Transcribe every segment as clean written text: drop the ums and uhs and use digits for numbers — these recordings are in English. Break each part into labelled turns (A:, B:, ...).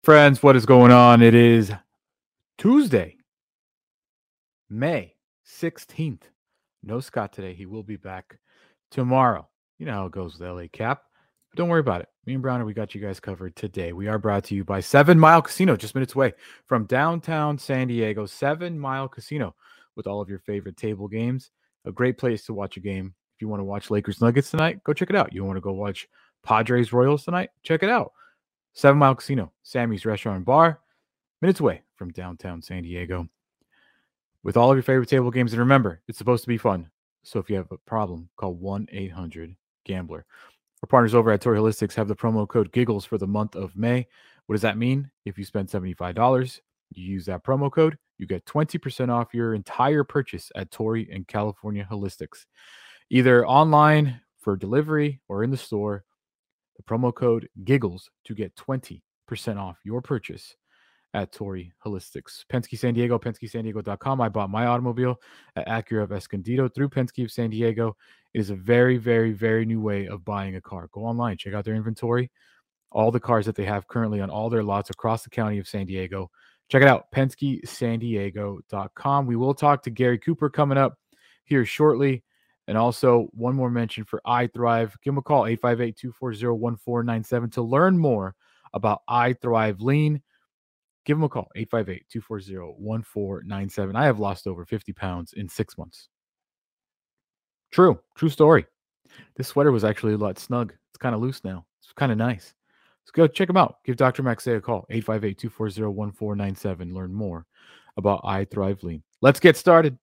A: Friends, what is going on? It is Tuesday, May 16th. No Scott today. He will be back tomorrow. You know how it goes with LA Cap. But don't worry about it. Me and Browner, we got you guys covered today. We are brought to you by 7 Mile Casino, just minutes away from downtown San Diego. 7 Mile Casino with all of your favorite table games. A great place to watch a game. If you want to watch Lakers Nuggets tonight, go check it out. You want to go watch Padres Royals tonight? Check it out. 7 Mile Casino, Sammy's Restaurant and Bar, minutes away from downtown San Diego. With all of your favorite table games, and remember, it's supposed to be fun. So if you have a problem, call 1-800-GAMBLER. Our partners over at Torrey Holistics have the promo code GIGGLES for the month of May. What does that mean? If you spend $75, you use that promo code, you get 20% off your entire purchase at Torrey and California Holistics. Either online for delivery or in the store. The promo code GIGGLES to get 20% off your purchase at Torrey Holistics. Penske San Diego, PenskeSanDiego.com. I bought my automobile at Acura of Escondido through Penske of San Diego. It is a very, very, very new way of buying a car. Go online, check out their inventory, all the cars that they have currently on all their lots across the county of San Diego. Check it out, PenskeSanDiego.com. We will talk to Gary Cooper coming up here shortly. And also, one more mention for iThrive. Give them a call, 858-240-1497 to learn more about iThrive Lean. Give them a call, 858-240-1497. I have lost over 50 pounds in 6 months. True story. This sweater was actually a lot snug. It's kind of loose now. It's kind of nice. Let's go check them out. Give Dr. Maxey a call, 858-240-1497. Learn more about iThrive Lean. Let's get started.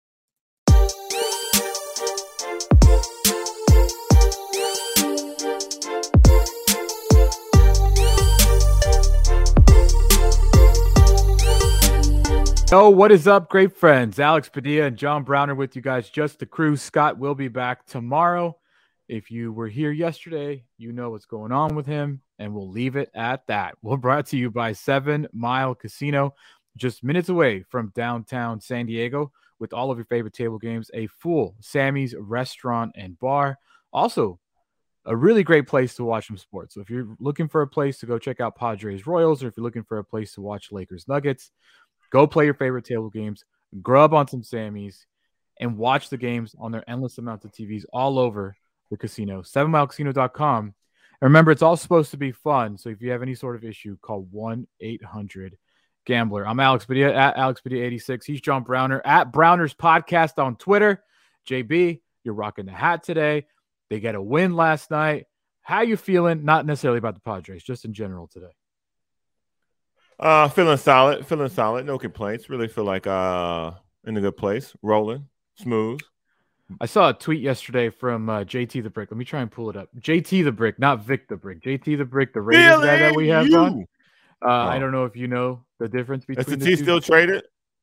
A: Oh, what is up, great friends? Alex Padilla and John Browner with you guys. Just the crew. Scott will be back tomorrow. If you were here yesterday, you know what's going on with him, and we'll leave it at that. We're brought to you by 7 Mile Casino, just minutes away from downtown San Diego, with all of your favorite table games, a full Sammy's Restaurant and Bar. Also, a really great place to watch some sports. So if you're looking for a place to go check out Padres Royals, or if you're looking for a place to watch Lakers Nuggets, go play your favorite table games, grub on some Sammys, and watch the games on their endless amounts of TVs all over the casino. 7milecasino.com. And remember, it's all supposed to be fun. So if you have any sort of issue, call 1-800-GAMBLER. I'm Alex Padilla at Alex Padilla 86. He's John Browner at Browner's Podcast on Twitter. JB, you're rocking the hat today. They get a win last night. How you feeling? Not necessarily about the Padres, just in general today.
B: Feeling solid. No complaints. Really feel like in a good place. Rolling, smooth.
A: I saw a tweet yesterday from JT the Brick. Let me try and pull it up. JT the Brick, not Vic the Brick. JT the Brick, the Raiders guy that we have on. I don't know if you know the difference between
B: the two. Still traded?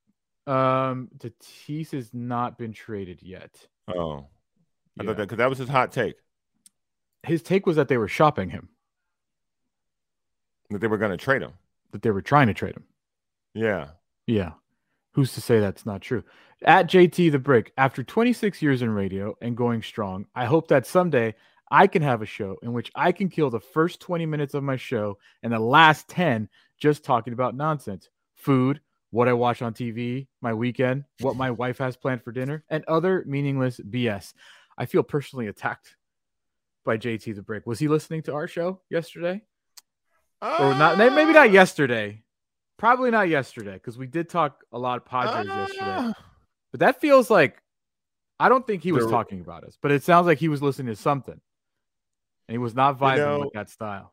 A: Tatis has not been traded yet.
B: Oh, I thought that because that was his hot take.
A: His take was that they were shopping him.
B: That they were going to trade him.
A: That they were trying to trade him.
B: Yeah.
A: Who's to say that's not true? At JT the Brick, after 26 years in radio and going strong, I hope that someday I can have a show in which I can kill the first 20 minutes of my show and the last 10 just talking about nonsense, food, what I watch on TV, my weekend, what my wife has planned for dinner, and other meaningless BS. I feel personally attacked by JT the Brick. Was he listening to our show yesterday? Or not? Maybe not yesterday. Probably not yesterday, because we did talk a lot of Padres yesterday. But that feels like, I don't think he was talking about us, but it sounds like he was listening to something. And he was not vibing with that style.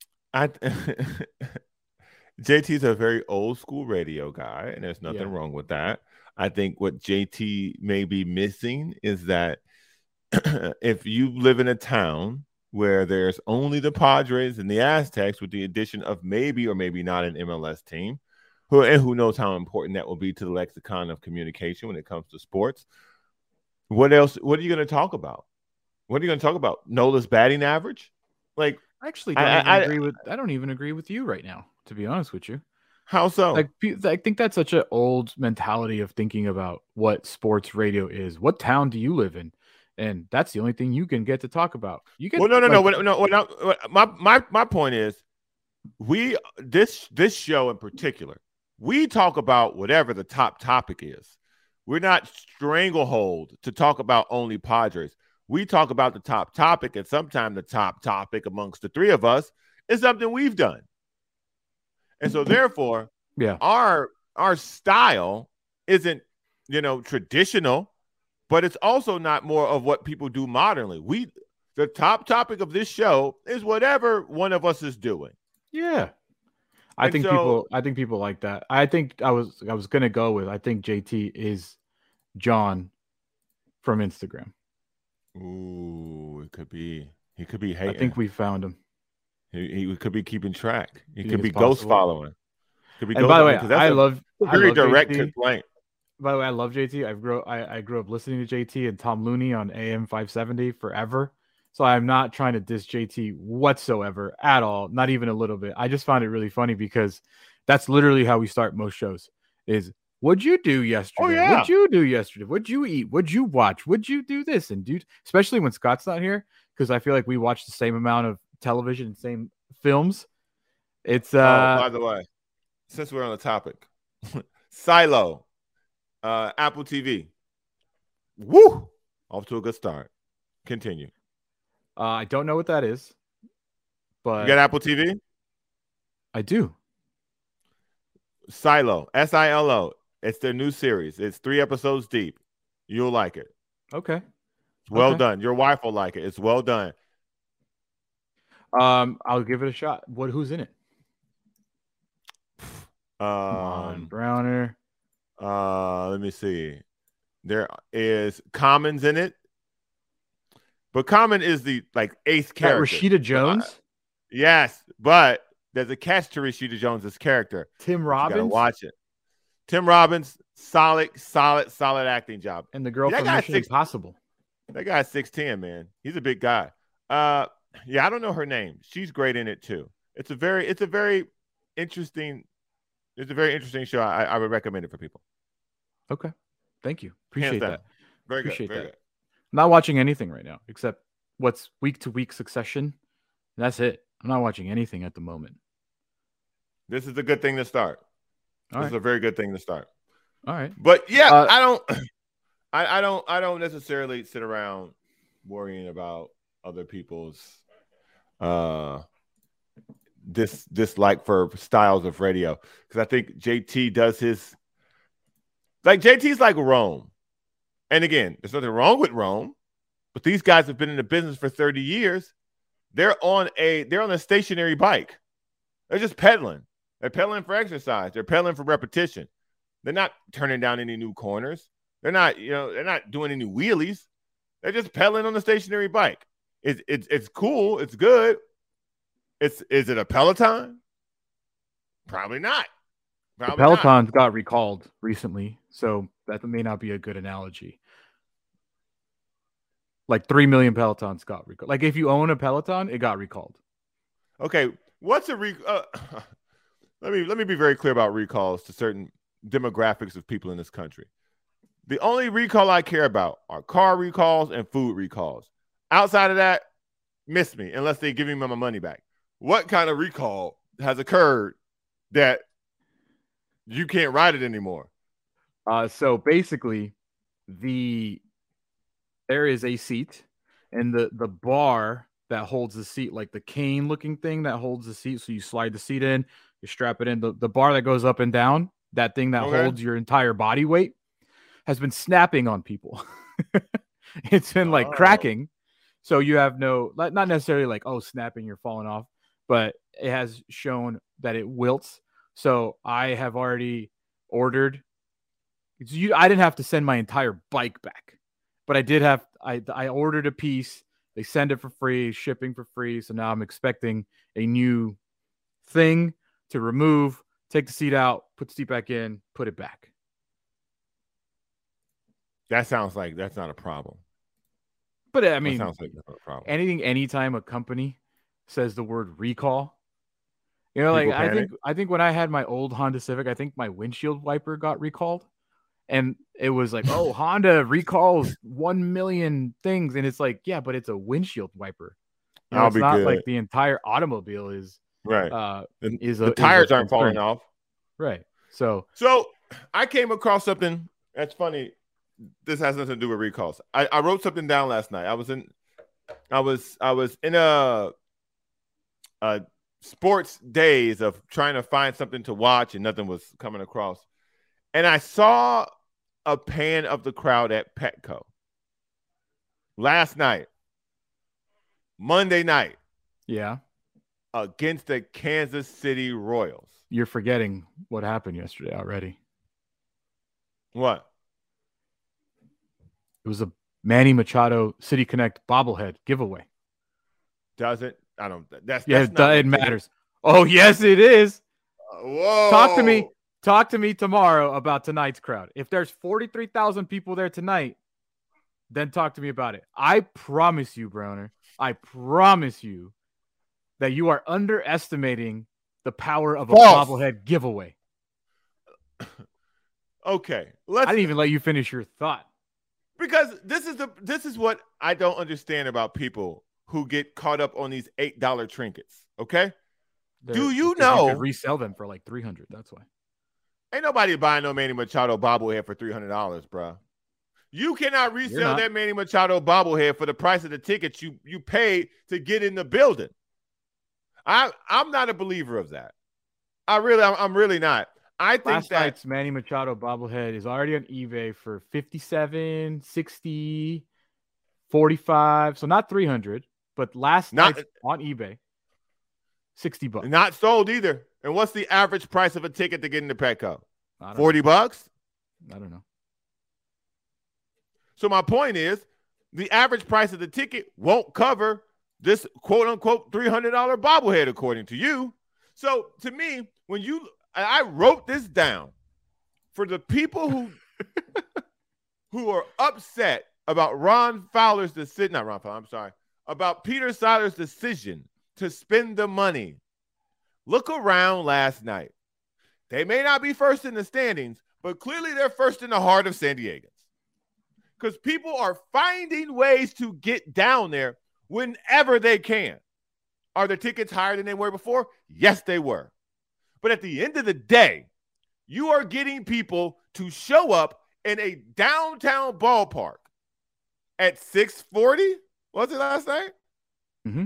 B: JT's a very old school radio guy, and there's nothing wrong with that. I think what JT may be missing is that if you live in a town where there's only the Padres and the Aztecs, with the addition of maybe or maybe not an MLS team, who knows how important that will be to the lexicon of communication when it comes to sports. What else? What are you going to talk about? What are you going to talk about? Nola's batting average? Like,
A: actually, I don't even agree with you right now, to be honest with you.
B: How so?
A: Like, I think that's such an old mentality of thinking about what sports radio is. What town do you live in? And that's the only thing you can get to talk about. You get
B: no. My point is, this show in particular, we talk about whatever the top topic is. We're not stranglehold to talk about only Padres. We talk about the top topic, and sometimes the top topic amongst the three of us is something we've done. And so therefore, our style isn't, traditional, but it's also not more of what people do modernly. The top topic of this show is whatever one of us is doing.
A: Yeah. I think people like that. I think I was gonna go with, I think JT is John from Instagram.
B: Ooh, it could be. He could be hating.
A: I think we found him.
B: He could be keeping track. He could be ghost following.
A: Could be. And by the way, I love
B: direct
A: JT.
B: complaint.
A: By the way, I love JT. I grew up listening to JT and Tom Looney on AM 570 forever. So I'm not trying to diss JT whatsoever at all, not even a little bit. I just find it really funny because that's literally how we start most shows is, what'd you do yesterday?
B: Oh, yeah.
A: What'd you do yesterday? What'd you eat? What'd you watch? What'd you do this? And dude, especially when Scott's not here, because I feel like we watch the same amount of television and same films. It's
B: by the way, since we're on the topic, Silo, Apple TV. Woo! Off to a good start. Continue.
A: I don't know what that is, but
B: you got Apple TV?
A: I do.
B: Silo, Silo. It's their new series. It's 3 episodes deep. You'll like it.
A: Okay.
B: It's well done. Your wife will like it. It's well done.
A: I'll give it a shot. Who's in it?
B: Come on,
A: Browner.
B: Let me see. There is Common's in it. But Common is the eighth character.
A: Rashida Jones?
B: Yes, but there's a catch to Rashida Jones's character.
A: Tim Robbins?
B: You gotta watch it. Tim Robbins, solid acting job.
A: And the girl from Mission Impossible.
B: That guy's 6'10", man. He's a big guy. I don't know her name. She's great in it too. It's a very interesting show. I would recommend it for people.
A: Okay. Thank you. Appreciate that.
B: Very good.
A: I'm not watching anything right now except what's week-to-week Succession. That's it. I'm not watching anything at the moment.
B: This is a good thing to start. This is a very good thing to start.
A: All right.
B: But yeah, I don't necessarily sit around worrying about other people's dislike for styles of radio, because I think JT does his JT's like Rome. And again, there's nothing wrong with Rome, but these guys have been in the business for 30 years. They're on a stationary bike. They're just pedaling. They're pedaling for exercise. They're pedaling for repetition. They're not turning down any new corners. They're not doing any wheelies. They're just pedaling on the stationary bike. It's cool. It's good. Is it a Peloton? Probably not.
A: The Pelotons got recalled recently, so that may not be a good analogy. 3 million Pelotons got recalled. If you own a Peloton, it got recalled.
B: Okay, what's a let me be very clear about recalls to certain demographics of people in this country. The only recall I care about are car recalls and food recalls. Outside of that, miss me unless they give me my money back. What kind of recall has occurred that you can't ride it anymore?
A: So basically, there is a seat, and the bar that holds the seat, like the cane looking thing that holds the seat, so you slide the seat in, you strap it in. The bar that goes up and down, that thing that holds your entire body weight, has been snapping on people. It's been cracking. So you have not necessarily snapping, you're falling off, but it has shown that it wilts. So I have already ordered. I didn't have to send my entire bike back, but I ordered a piece. They send it for free, shipping for free. So now I'm expecting a new thing to remove, take the seat out, put the seat back in, put it back.
B: That sounds like that's not a problem.
A: But I mean,
B: that sounds like that's not a problem.
A: Anytime a company says the word recall, I think when I had my old Honda Civic, I think my windshield wiper got recalled. And it was oh, Honda recalls 1 million things. And it's yeah, but it's a windshield wiper. It's not good. The entire automobile is
B: Right.
A: is
B: the
A: a
B: tires aren't
A: concern.
B: falling off.
A: Right. So
B: I came across something that's funny. This has nothing to do with recalls. I wrote something down last night. I was in a sports days of trying to find something to watch and nothing was coming across. And I saw a pan of the crowd at Petco last night, Monday night.
A: Yeah.
B: Against the Kansas City Royals.
A: You're forgetting what happened yesterday already.
B: What?
A: It was a Manny Machado City Connect bobblehead giveaway.
B: Does it? I don't. That's
A: it matters. Oh, yes, it is.
B: Whoa!
A: Talk to me tomorrow about tonight's crowd. If there's 43,000 people there tonight, then talk to me about it. I promise you, Browner. I promise you that you are underestimating the power of a bobblehead giveaway.
B: Okay,
A: I didn't even let you finish your thought.
B: Because this is what I don't understand about people who get caught up on these $8 trinkets. Okay, do you know
A: you could resell them for like $300? That's why.
B: Ain't nobody buying no Manny Machado bobblehead for $300, bro. You cannot resell that Manny Machado bobblehead for the price of the tickets you paid to get in the building. I'm not a believer of that. I'm really not. I think
A: last night's Manny Machado bobblehead is already on eBay for $57, $60, $45. So not $300, but last night on eBay, $60.
B: Not sold either. And what's the average price of a ticket to get into Petco? $40?
A: I don't know.
B: So my point is, the average price of the ticket won't cover this quote-unquote $300 bobblehead, according to you. So to me, I wrote this down for the people who are upset about about Peter Siler's decision to spend the money. Look around last night. They may not be first in the standings, but clearly they're first in the heart of San Diegans. Because people are finding ways to get down there whenever they can. Are the tickets higher than they were before? Yes, they were. But at the end of the day, you are getting people to show up in a downtown ballpark at 6:40. Was it last night?
A: Mm-hmm.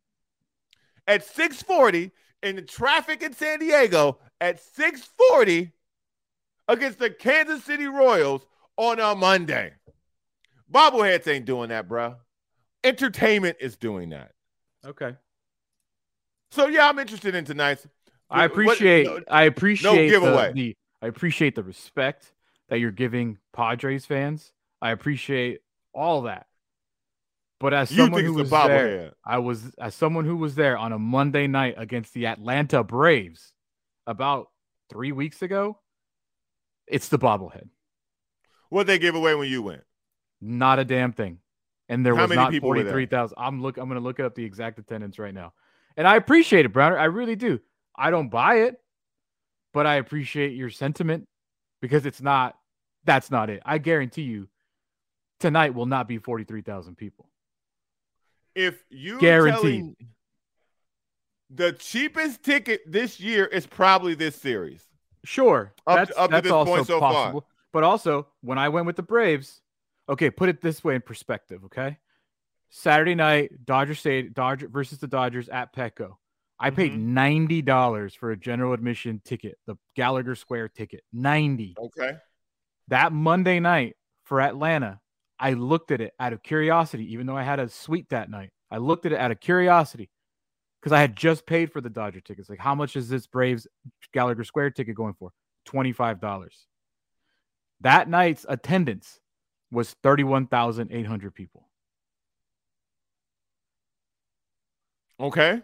B: At 6:40 in the traffic in San Diego at 6:40 against the Kansas City Royals on a Monday. Bobbleheads ain't doing that, bro. Entertainment is doing that.
A: Okay.
B: So yeah, I'm interested in tonight's.
A: I appreciate
B: giveaway.
A: I appreciate the respect that you're giving Padres fans. I appreciate all that. But as someone who was there, as someone who was there on a Monday night against the Atlanta Braves about 3 weeks ago, it's the bobblehead.
B: What they give away when you went?
A: Not a damn thing. And there was not
B: 43,000.
A: I'm going to look up the exact attendance right now. And I appreciate it, Browner. I really do. I don't buy it, but I appreciate your sentiment because that's not it. I guarantee you tonight will not be 43,000 people.
B: If you
A: guaranteed,
B: the cheapest ticket this year is probably this series.
A: Sure.
B: Up to this
A: also
B: point so
A: possible.
B: far.
A: But also, when I went with the Braves, okay, put it this way in perspective, okay? Saturday night, Dodgers versus the Dodgers at Petco. I paid $90 for a general admission ticket, the Gallagher Square ticket. $90.
B: Okay.
A: That Monday night for Atlanta, I looked at it out of curiosity, even though I had a suite that night. I looked at it out of curiosity because I had just paid for the Dodger tickets. Like, how much is this Braves Gallagher Square ticket going for? $25. That night's attendance was 31,800 people.
B: Okay.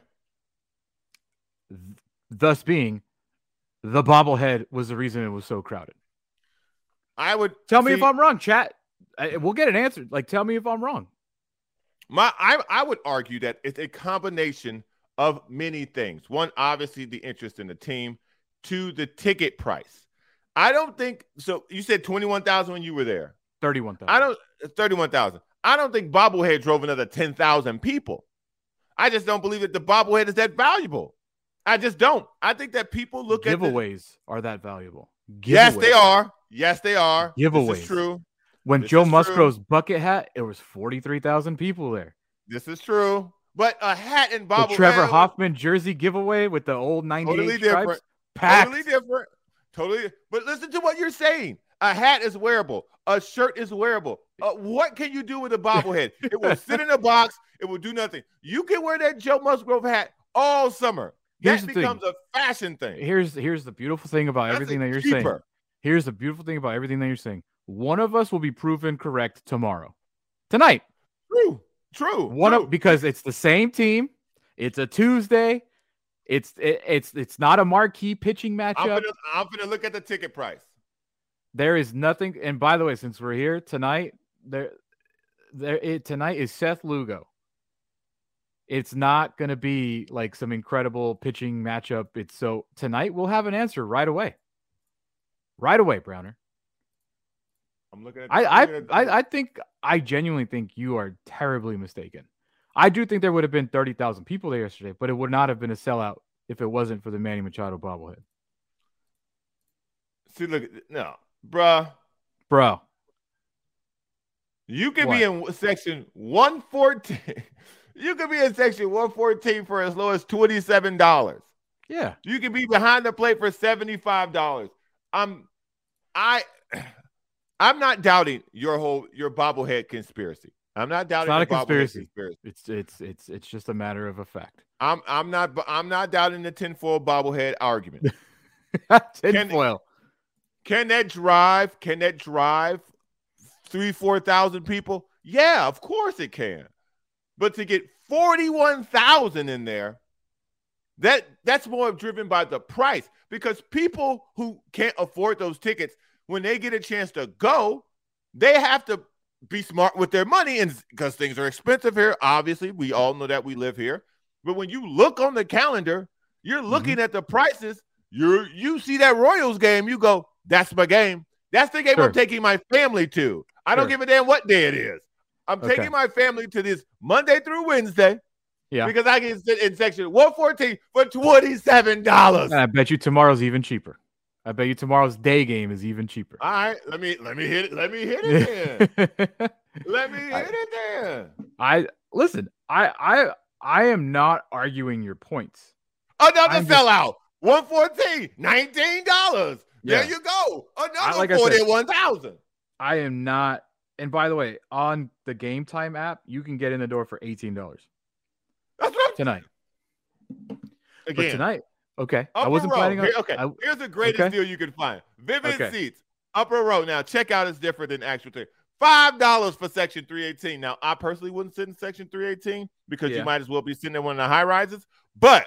A: Thus being, the bobblehead was the reason it was so crowded.
B: I would
A: tell me if I'm wrong, chat. We'll get an answer. Like, tell me if I'm wrong.
B: I would argue that it's a combination of many things. One, obviously, the interest in the team. Two, the ticket price. I don't think so. You said 21,000 when you were there.
A: 31,000.
B: 31,000. I don't think bobblehead drove another 10,000 people. I just don't believe that the bobblehead is that valuable. I just don't. I think that people look at
A: giveaways are that valuable.
B: Yes, they are. Yes, they are.
A: Giveaways.
B: This is true.
A: When Joe Musgrove's bucket hat, it was 43,000 people there.
B: This is true. But a hat and bobblehead.
A: The Trevor Hoffman jersey giveaway with the old 98
B: totally
A: stripes.
B: Different.
A: Packed.
B: Totally different. Totally. But listen to what you're saying. A hat is wearable. A shirt is wearable. What can you do with a bobblehead? It will sit in a box. It will do nothing. You can wear that Joe Musgrove hat all summer. That becomes a fashion thing.
A: Here's the beautiful thing about everything that you're saying. Here's the beautiful thing about everything that you're saying. One of us will be proven correct tomorrow. Tonight.
B: True.
A: Because it's the same team. It's a Tuesday. It's not a marquee pitching matchup.
B: I'm gonna look at the ticket price.
A: There is nothing. And by the way, since we're here tonight, tonight is Seth Lugo. It's not going to be like some incredible pitching matchup. So tonight we'll have an answer right away. Right away, Browner.
B: I'm looking at.
A: I genuinely think you are terribly mistaken. I do think there would have been 30,000 people there yesterday, but it would not have been a sellout if it wasn't for the Manny Machado bobblehead.
B: See, look, no, bro. You could be in section 114. You could be in section 114 for as low as $27.
A: Yeah.
B: You can be behind the plate for $75. I'm not doubting your bobblehead conspiracy. I'm not doubting
A: it's not a conspiracy. It's just a matter of a fact.
B: I'm not doubting the tinfoil bobblehead argument.
A: Tinfoil.
B: Can that drive 3,000-4,000 people? Yeah, of course it can. But to get 41,000 in there, that's more driven by the price, because people who can't afford those tickets, when they get a chance to go, they have to be smart with their money, and because things are expensive here. Obviously, we all know that we live here. But when you look on the calendar, you're looking at the prices. You see that Royals game, you go, that's my game. That's the game I'm taking my family to. I don't give a damn what day it is. I'm taking my family to this Monday through Wednesday. Yeah. Because I can sit in section 114 for $27.
A: And I bet you tomorrow's even cheaper. I bet you tomorrow's day game is even cheaper.
B: All right, let me hit it. Let me hit it then. Let me hit it then.
A: I am not arguing your points.
B: Another sellout. 114, $19. There you go. Another 41,000.
A: I am not. And by the way, on the Game Time app, you can get in the door for $18.
B: That's what
A: tonight.
B: Again.
A: But tonight. Okay.
B: Upper
A: I wasn't
B: row.
A: planning on.
B: Here's the greatest deal you can find. Vivid Seats. Upper row. Now, checkout is different than actual ticket. $5 for section 318. Now, I personally wouldn't sit in section 318 because you might as well be sitting in one of the high rises. But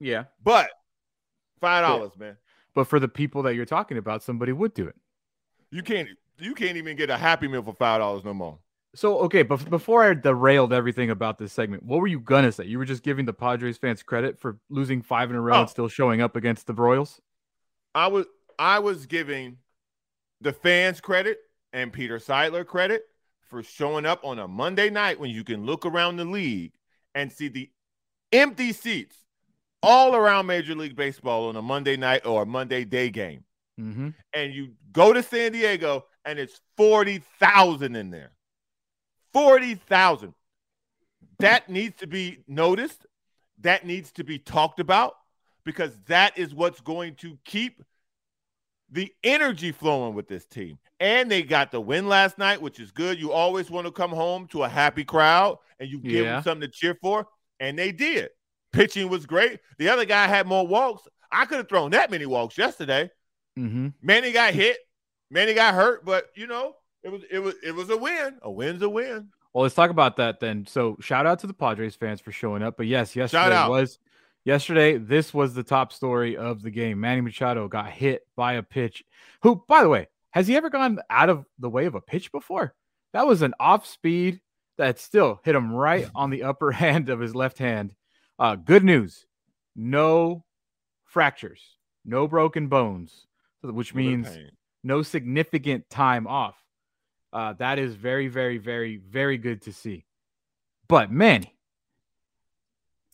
B: $5, man.
A: But for the people that you're talking about, somebody would do it.
B: You can't even get a Happy Meal for $5 no more.
A: So, okay, but before I derailed everything about this segment, what were you going to say? You were just giving the Padres fans credit for losing 5 in a row and still showing up against the Royals?
B: I was giving the fans credit and Peter Seidler credit for showing up on a Monday night when you can look around the league and see the empty seats all around Major League Baseball on a Monday night or a Monday day game.
A: Mm-hmm.
B: And you go to San Diego and it's 40,000 in there. 40,000. That needs to be noticed. That needs to be talked about, because that is what's going to keep the energy flowing with this team. And they got the win last night, which is good. You always want to come home to a happy crowd and you give them something to cheer for. And they did. Pitching was great. The other guy had more walks. I could have thrown that many walks yesterday.
A: Mm-hmm.
B: Manny got hit. Manny got hurt, but it was a win. A win's a win.
A: Well, let's talk about that then. So shout out to the Padres fans for showing up. But yes, yesterday this was the top story of the game. Manny Machado got hit by a pitch. Who, by the way, has he ever gone out of the way of a pitch before? That was an off speed that still hit him right on the upper hand of his left hand. Good news. No fractures, no broken bones, which means no significant time off. That is very, very, very, very good to see. But Manny,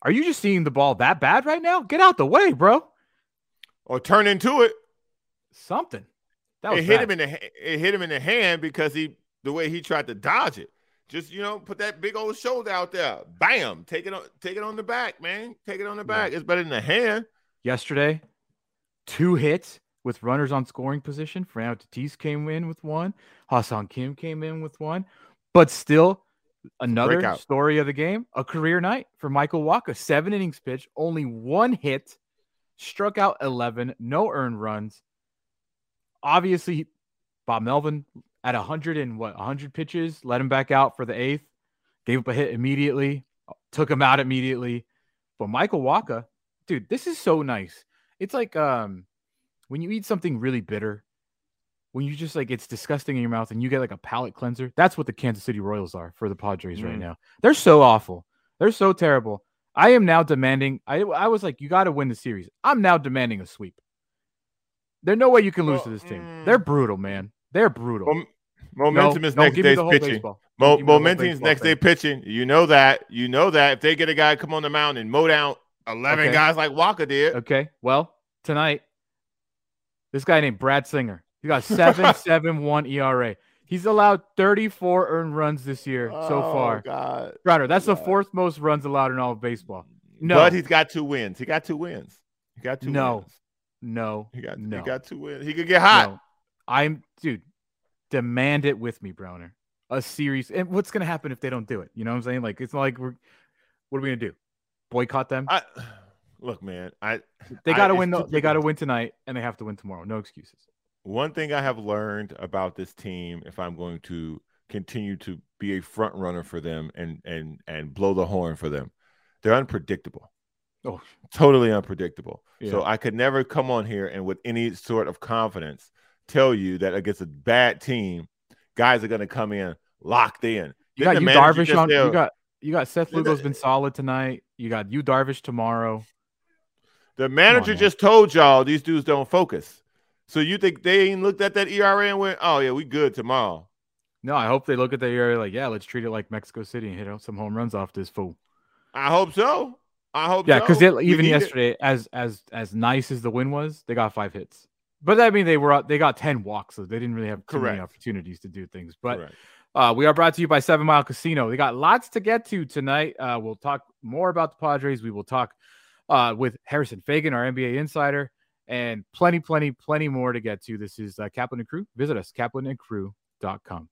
A: Are you just seeing the ball that bad right now? Get out the way, bro.
B: Or turn into it.
A: Something. That was
B: it hit him in the hand because the way he tried to dodge it. Just, put that big old shoulder out there. Bam. Take it on the back, man. Take it on the back. It's better than the hand.
A: Yesterday, 2 hits with runners on scoring position. Fernando Tatis came in with 1. Ha-Seong Kim came in with 1. But still, another story of the game, a career night for Michael Wacha. 7 innings pitched, only 1 hit, struck out 11, no earned runs. Obviously, Bob Melvin at 100 pitches, let him back out for the 8th, gave up a hit immediately, took him out immediately. But Michael Wacha, dude, this is so nice. It's like when you eat something really bitter, when you just it's disgusting in your mouth and you get like a palate cleanser. That's what the Kansas City Royals are for the Padres right now. They're so awful. They're so terrible. I am now demanding. I was like, you got to win the series. I'm now demanding a sweep. There's no way you can lose to this team. They're brutal, man. They're brutal.
B: Momentum is next day's pitching. Momentum is next day pitching. You know that. If they get a guy come on the mound and mow down 11 guys like Wacha did.
A: Okay. Well, tonight, this guy named Brad Singer. He got 7.71 ERA. He's allowed 34 earned runs this year so far.
B: God.
A: Browner, that's the 4th most runs allowed in all of baseball. No.
B: But he's got 2 wins. He got 2 wins. He got 2 wins.
A: No.
B: He got 2 wins. He could get hot.
A: Dude, demand it with me, Browner. A series. And what's going to happen if they don't do it? You know what I'm saying? Like, it's not like what are we going to do? Boycott them?
B: Look, man.
A: They got to win. They got to win tonight, and they have to win tomorrow. No excuses.
B: One thing I have learned about this team, if I'm going to continue to be a front runner for them and blow the horn for them, they're unpredictable.
A: Oh,
B: totally unpredictable.
A: Yeah.
B: So I could never come on here and with any sort of confidence tell you that against a bad team, guys are going to come in locked in.
A: You got Yu Darvish on. You got Seth Lugo's been solid tonight. You got Yu Darvish tomorrow.
B: The manager just told y'all these dudes don't focus. So you think they ain't looked at that ERA and went, "Oh yeah, we good tomorrow"?
A: No, I hope they look at the ERA like, yeah, let's treat it like Mexico City and hit some home runs off this fool.
B: I hope so.
A: Yeah, because even yesterday, as nice as the win was, they got 5 hits. But I mean, they got 10 walks, so they didn't really have too many opportunities to do things. But we are brought to you by 7 Mile Casino. We got lots to get to tonight. We'll talk more about the Padres. We will talk with Harrison Fagan, our NBA insider, and plenty more to get to. This is Kaplan and Crew. Visit us, kaplanandcrew.com.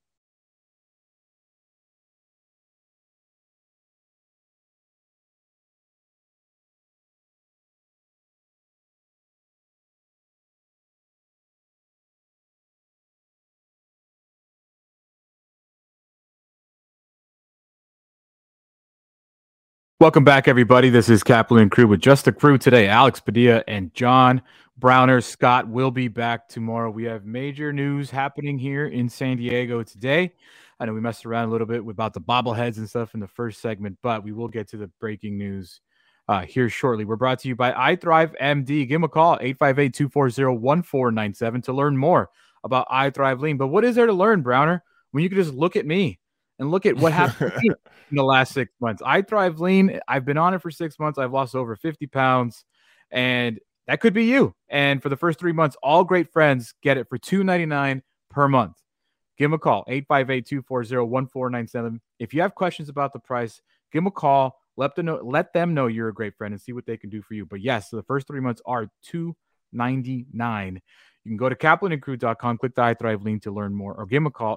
A: Welcome back, everybody. This is Kaplan and Crew with just the crew today. Alex Padilla and John Browner. Scott will be back tomorrow. We have major news happening here in San Diego today. I know we messed around a little bit about the bobbleheads and stuff in the first segment, but we will get to the breaking news here shortly. We're brought to you by iThrive MD. Give them a call, 858-240-1497 to learn more about iThrive Lean. But what is there to learn, Browner, when you can just look at me and look at what happened in the last 6 months? iThrive Lean, I've been on it for 6 months. I've lost over 50 pounds, and that could be you. And for the first 3 months, all great friends get it for $2.99 per month. Give them a call, 858-240-1497. If you have questions about the price, give them a call. Let them know you're a great friend and see what they can do for you. But yes, so the first 3 months are $2.99. You can go to kaplanandcrew.com, click the iThrive Lean to learn more, or give them a call,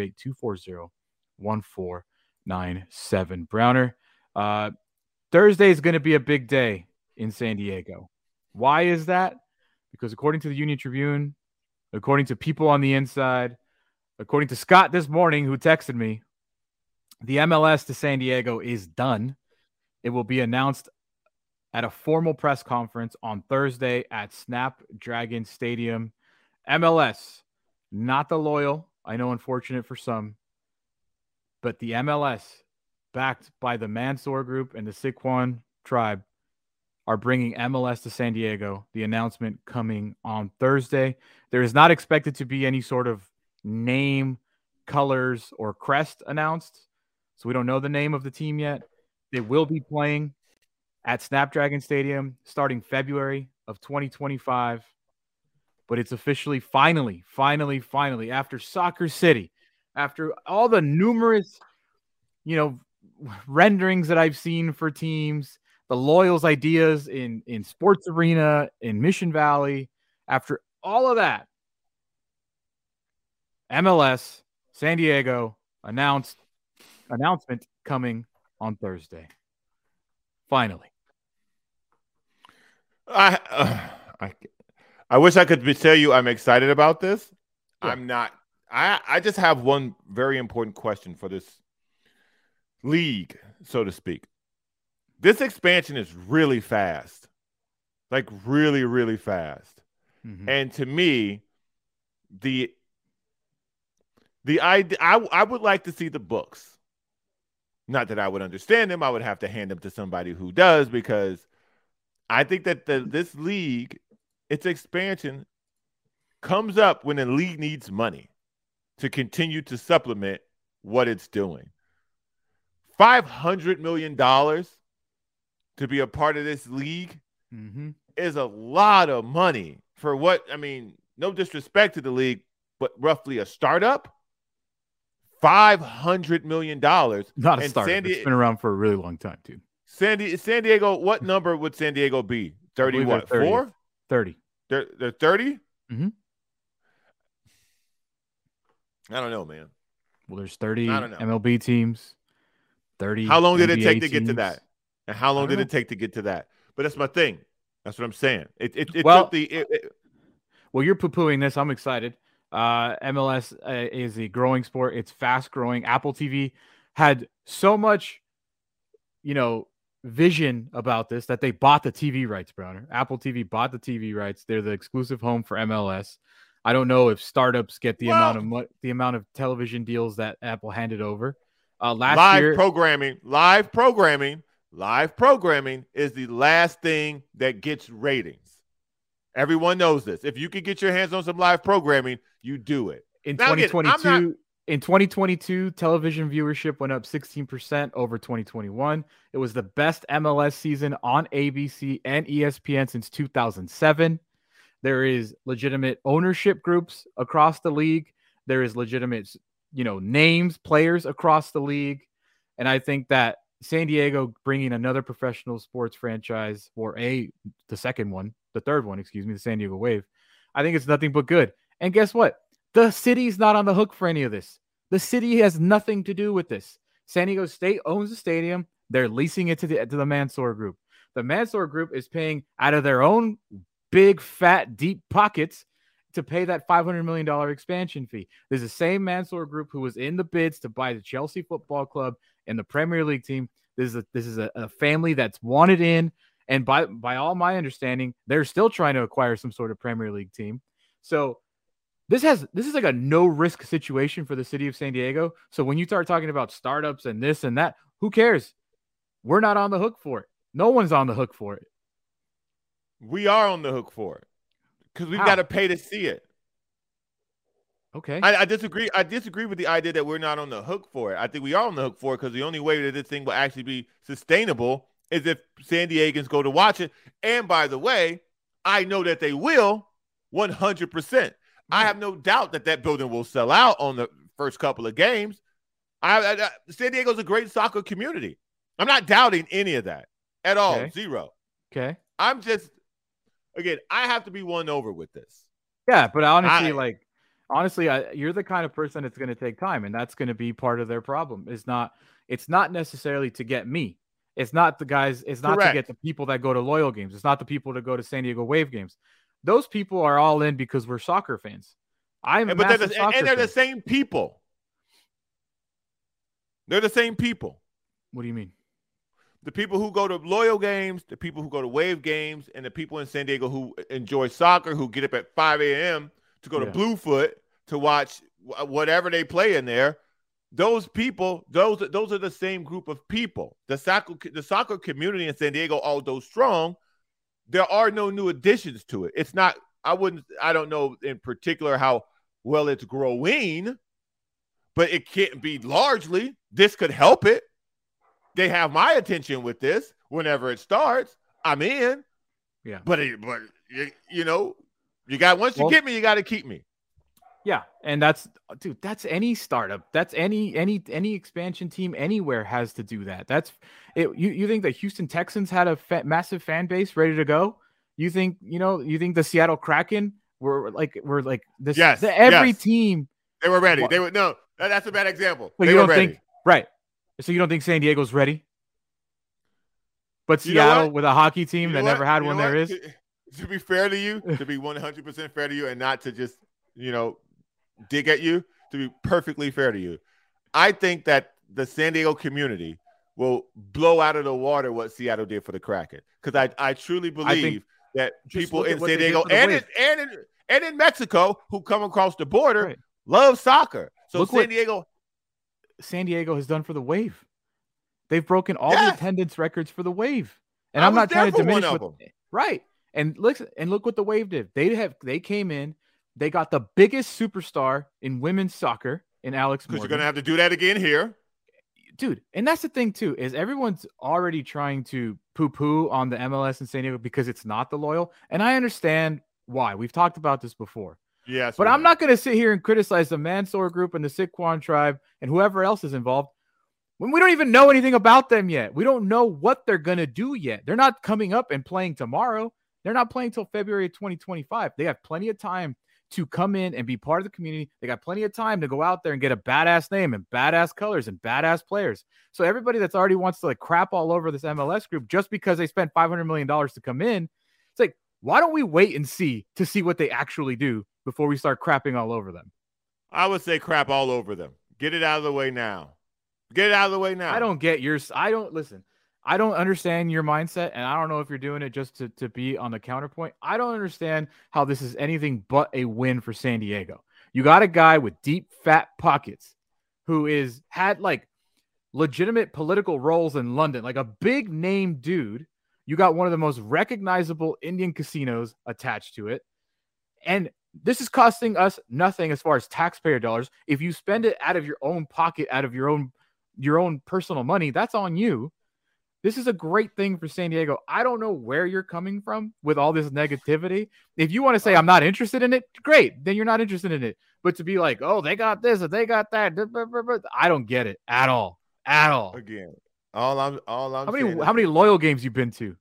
A: 858-240-1497. Browner, Thursday is going to be a big day in San Diego. Why is that? Because according to the Union Tribune, according to people on the inside, according to Scott this morning, who texted me, the MLS to San Diego is done. It will be announced at a formal press conference on Thursday at Snapdragon Stadium. MLS, not the Loyal. I know, unfortunate for some, but the MLS, backed by the Mansour Group and the Siquan Tribe, are bringing MLS to San Diego. The announcement coming on Thursday. There is not expected to be any sort of name, colors, or crest announced, so we don't know the name of the team yet. They will be playing at Snapdragon Stadium starting February of 2025. But it's officially finally, after Soccer City, after all the numerous, renderings that I've seen for teams, the Loyals ideas in Sports Arena, in Mission Valley, after all of that, MLS San Diego announcement coming on Thursday. Finally.
B: I wish I could tell you I'm excited about this.
A: Yeah.
B: I'm not. I just have one very important question for this league, so to speak. This expansion is really fast, like really, really fast.
A: Mm-hmm.
B: And to me, the idea, I would like to see the books. Not that I would understand them. I would have to hand them to somebody who does, because I think that this league, its expansion, comes up when the league needs money to continue to supplement what it's doing. $500 million to be a part of this league is a lot of money for what, I mean, no disrespect to the league, but roughly a startup. $500 million.
A: Not a startup. It's been around for a really long time, dude.
B: San Diego, what number would San Diego be? 30 what? 4?
A: 30.
B: They're 30?
A: Mm-hmm.
B: I don't know, man.
A: Well, there's 30 MLB teams, 30.
B: How long did it take
A: teams.
B: To get to that? And how long did it take to get to that? But that's my thing. That's what I'm saying.
A: Well, you're poo-pooing this. I'm excited. MLS is a growing sport. It's fast growing. Apple TV had so much, vision about this that they bought the TV rights, Browner. Apple TV bought the TV rights. They're the exclusive home for MLS. I don't know if startups get the amount of television deals that Apple handed over. Live
B: programming is the last thing that gets ratings. Everyone knows this. If you can get your hands on some live programming, you do it.
A: In 2022, television viewership went up 16% over 2021. It was the best MLS season on ABC and ESPN since 2007. There is legitimate ownership groups across the league. There is legitimate, names, players across the league. And I think that San Diego bringing another professional sports franchise, or the third one, the San Diego Wave, I think it's nothing but good. And guess what? The city's not on the hook for any of this. The city has nothing to do with this. San Diego State owns the stadium. They're leasing it to the Mansour Group. The Mansour Group is paying out of their own big, fat, deep pockets to pay that $500 million expansion fee. There's the same Mansour Group who was in the bids to buy the Chelsea Football Club and the Premier League team. This is a family that's wanted in, and by all my understanding, they're still trying to acquire some sort of Premier League team. So this is like a no risk situation for the city of San Diego. So when you start talking about startups and this and that, who cares? We're not on the hook for it. No one's on the hook for it.
B: We are on the hook for it because we've got to pay to see it.
A: Okay.
B: I disagree. I disagree with the idea that we're not on the hook for it. I think we are on the hook for it because the only way that this thing will actually be sustainable is if San Diegans go to watch it. And by the way, I know that they will 100%. I have no doubt that building will sell out on the first couple of games. San Diego's a great soccer community. I'm not doubting any of that at all.
A: Okay.
B: Zero.
A: Okay.
B: I'm just, again, I have to be won over with this.
A: Yeah, but honestly, you're the kind of person that's going to take time, and that's going to be part of their problem. It's not necessarily to get me. It's not the guys. It's not to get the people that go to Loyal games. It's not the people that go to San Diego Wave games. Those people are all in because we're soccer fans. They're the same people.
B: They're the same people.
A: What do you mean?
B: The people who go to Loyal games, the people who go to Wave games, and the people in San Diego who enjoy soccer, who get up at 5 a.m. to go to Bluefoot to watch whatever they play in there. Those people, those are the same group of people. The soccer community in San Diego, although strong, there are no new additions to it. It's not, I don't know in particular how well it's growing, but it can't be largely. This could help it. They have my attention with this. whenever it starts, I'm in.
A: Yeah.
B: But you know, you got once you get me, you got to keep me.
A: Yeah, and that's any startup, that's any expansion team anywhere has to do that. That's it. You think the Houston Texans had a massive fan base ready to go? You think the Seattle Kraken were like this?
B: Yes,
A: every team
B: they were ready. They were no. That's a bad example.
A: But you don't think right? So you don't think San Diego's ready? But Seattle with a hockey team that never had one, there is.
B: To be fair to you, to be 100% fair to you, and not to just dig at you, to be perfectly fair to you, I think that the San Diego community will blow out of the water what Seattle did for the Kraken, because I truly believe that people in San Diego and in Mexico who come across the border love soccer. So look
A: San Diego has done for the Wave. They've broken all the attendance records for the Wave, and I'm not trying to diminish right. And look what the Wave did. They came in. They got the biggest superstar in women's soccer in Alex Morgan.
B: Because you're going to have to do that again here.
A: Dude, and that's the thing, too, is everyone's already trying to poo-poo on the MLS in San Diego because it's not the Loyal. And I understand why. We've talked about this before.
B: Yes.
A: But I'm not going to sit here and criticize the Mansour Group and the Siquan Tribe and whoever else is involved when we don't even know anything about them yet. We don't know what they're going to do yet. They're not coming up and playing tomorrow. They're not playing till February of 2025. They have plenty of time to come in and be part of the community. They got plenty of time to go out there and get a badass name and badass colors and badass players. So everybody that's already wants to crap all over this MLS group just because they spent $500 million to come in, it's like, why don't we wait and see what they actually do before we start crapping all over them?
B: I would say crap all over them. Get it out of the way now. Get it out of the way now.
A: I don't understand your mindset, and I don't know if you're doing it just to be on the counterpoint. I don't understand how this is anything but a win for San Diego. You got a guy with deep, fat pockets who had legitimate political roles in London, like a big name dude. You got one of the most recognizable Indian casinos attached to it. And this is costing us nothing as far as taxpayer dollars. If you spend it out of your own pocket, out of your own personal money, that's on you. This is a great thing for San Diego. I don't know where you're coming from with all this negativity. If you want to say I'm not interested in it, great. Then you're not interested in it. But to be like, oh, they got this or they got that, I don't get it at all. At all.
B: Again, all I'm
A: how many Loyal games you been to?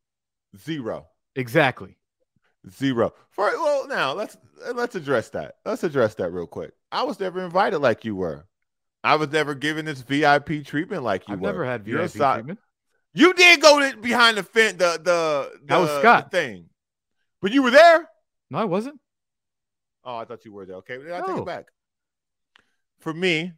B: 0.
A: Exactly.
B: 0. Now let's address that. Let's address that real quick. I was never invited like you were. I was never given this VIP treatment like you were.
A: I've never had VIP treatment.
B: You did go behind the fence, that
A: was Scott
B: thing, but you were there.
A: No, I wasn't.
B: Oh, I thought you were there. Okay, I'll take it back. For me,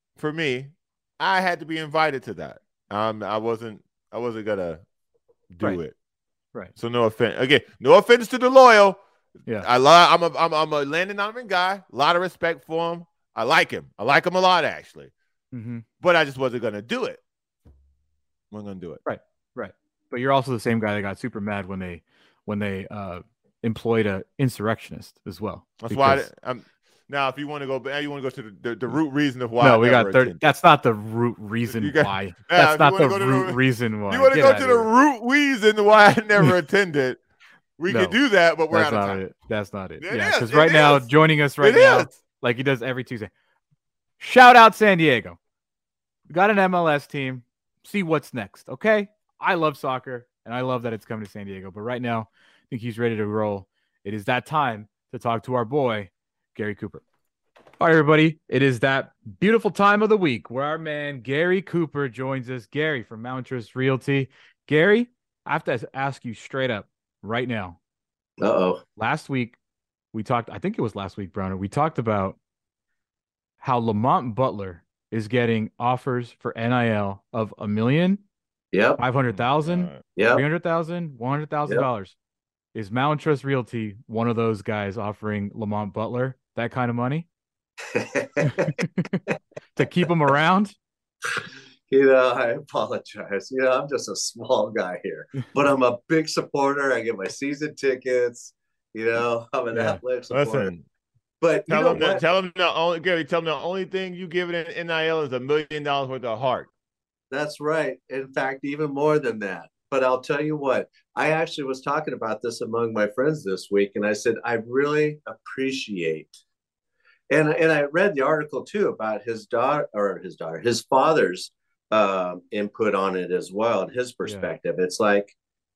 B: I had to be invited to that. I wasn't gonna do it.
A: Right.
B: So no offense. Again, no offense to the Loyal.
A: Yeah.
B: I'm a Landon Donovan guy. A lot of respect for him. I like him. I like him a lot, actually.
A: Mm-hmm.
B: But I just wasn't gonna do it. I'm gonna do it.
A: Right. But you're also the same guy that got super mad when they employed an insurrectionist as well.
B: That's why now if you want to go to the root reason of why.
A: No, we got 30. That's not the root reason why. That's not the root reason why.
B: You want to go to the root reason why I never attended. We can do that, but we're out of time.
A: That's not it. Yeah, because right now, joining us now, like he does every Tuesday. Shout out San Diego. We got an MLS team. See what's next, okay? I love soccer, and I love that it's coming to San Diego. But right now, I think he's ready to roll. It is that time to talk to our boy, Gary Cooper. All right, everybody. It is that beautiful time of the week where our man, Gary Cooper, joins us. Gary from Mountress Realty. Gary, I have to ask you straight up right now. Last week, we talked, I think it was last week, Browner, we talked about how Lamont Butler is getting offers for NIL of $1 million, $500,000, $300,000, $100,000. Is Mountress Realty one of those guys offering Lamont Butler that kind of money to keep him around?
C: I apologize. I'm just a small guy here, but I'm a big supporter. I get my season tickets. I'm an athletic supporter.
B: Listen.
C: But
B: tell them the only thing you give it in NIL is $1 million worth of heart.
C: That's right. In fact, even more than that. but I'll tell you what, I actually was talking about this among my friends this week, and I said, I really appreciate, and I read the article too about his father's input on it as well, and his perspective. Yeah. It's like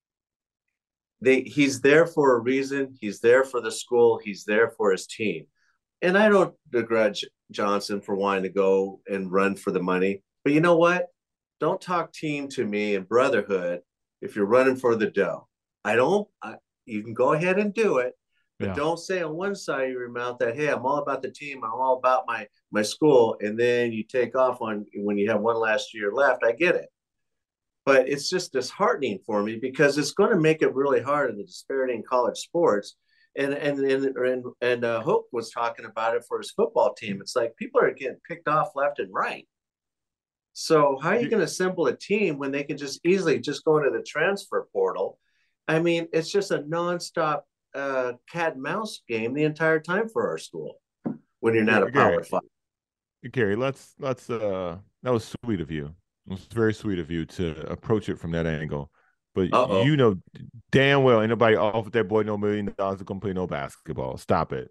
C: he's there for a reason. He's there for the school. He's there for his team. And I don't begrudge Johnson for wanting to go and run for the money. But you know what? Don't talk team to me and brotherhood if you're running for the dough. You can go ahead and do it, but don't say on one side of your mouth that, hey, I'm all about the team. I'm all about my school. And then you take off when you have one last year left. I get it. But it's just disheartening for me because it's going to make it really hard in the disparity in college sports. And Hope was talking about it for his football team. It's like people are getting picked off left and right. So how are you going to assemble a team when they can just easily just go into the transfer portal? I mean, it's just a nonstop cat and mouse game the entire time for our school when you're not a Power 5.
B: Gary, that was sweet of you. It was very sweet of you to approach it from that angle. But you know damn well ain't nobody offered that boy no $1 million to come play no basketball. Stop it.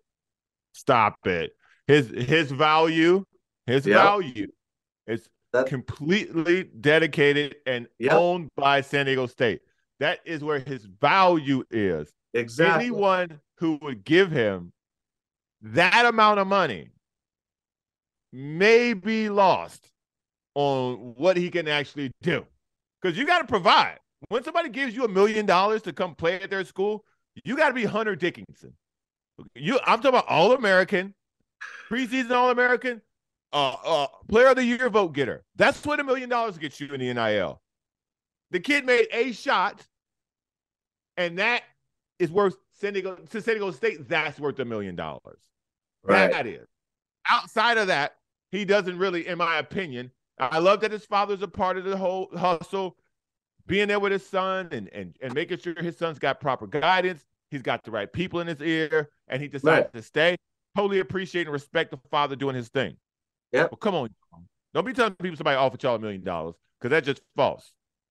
B: His value is completely dedicated and owned by San Diego State. That is where his value is.
C: Exactly.
B: Anyone who would give him that amount of money may be lost on what he can actually do. Because you got to provide. When somebody gives you $1 million to come play at their school, you got to be Hunter Dickinson. I'm talking about All-American, preseason All-American, player of the year vote getter. That's what $1 million gets you in the NIL. The kid made a shot, and that is worth San Diego State. That's worth $1 million.
C: Right.
B: That is. Outside of that, he doesn't really, in my opinion. I love that his father's a part of the whole hustle, being there with his son and making sure his son's got proper guidance. He's got the right people in his ear, and he decided to stay. Totally appreciate and respect the father doing his thing.
C: Yeah.
B: Well, come on. Don't be telling people somebody offered y'all $1 million because that's just false.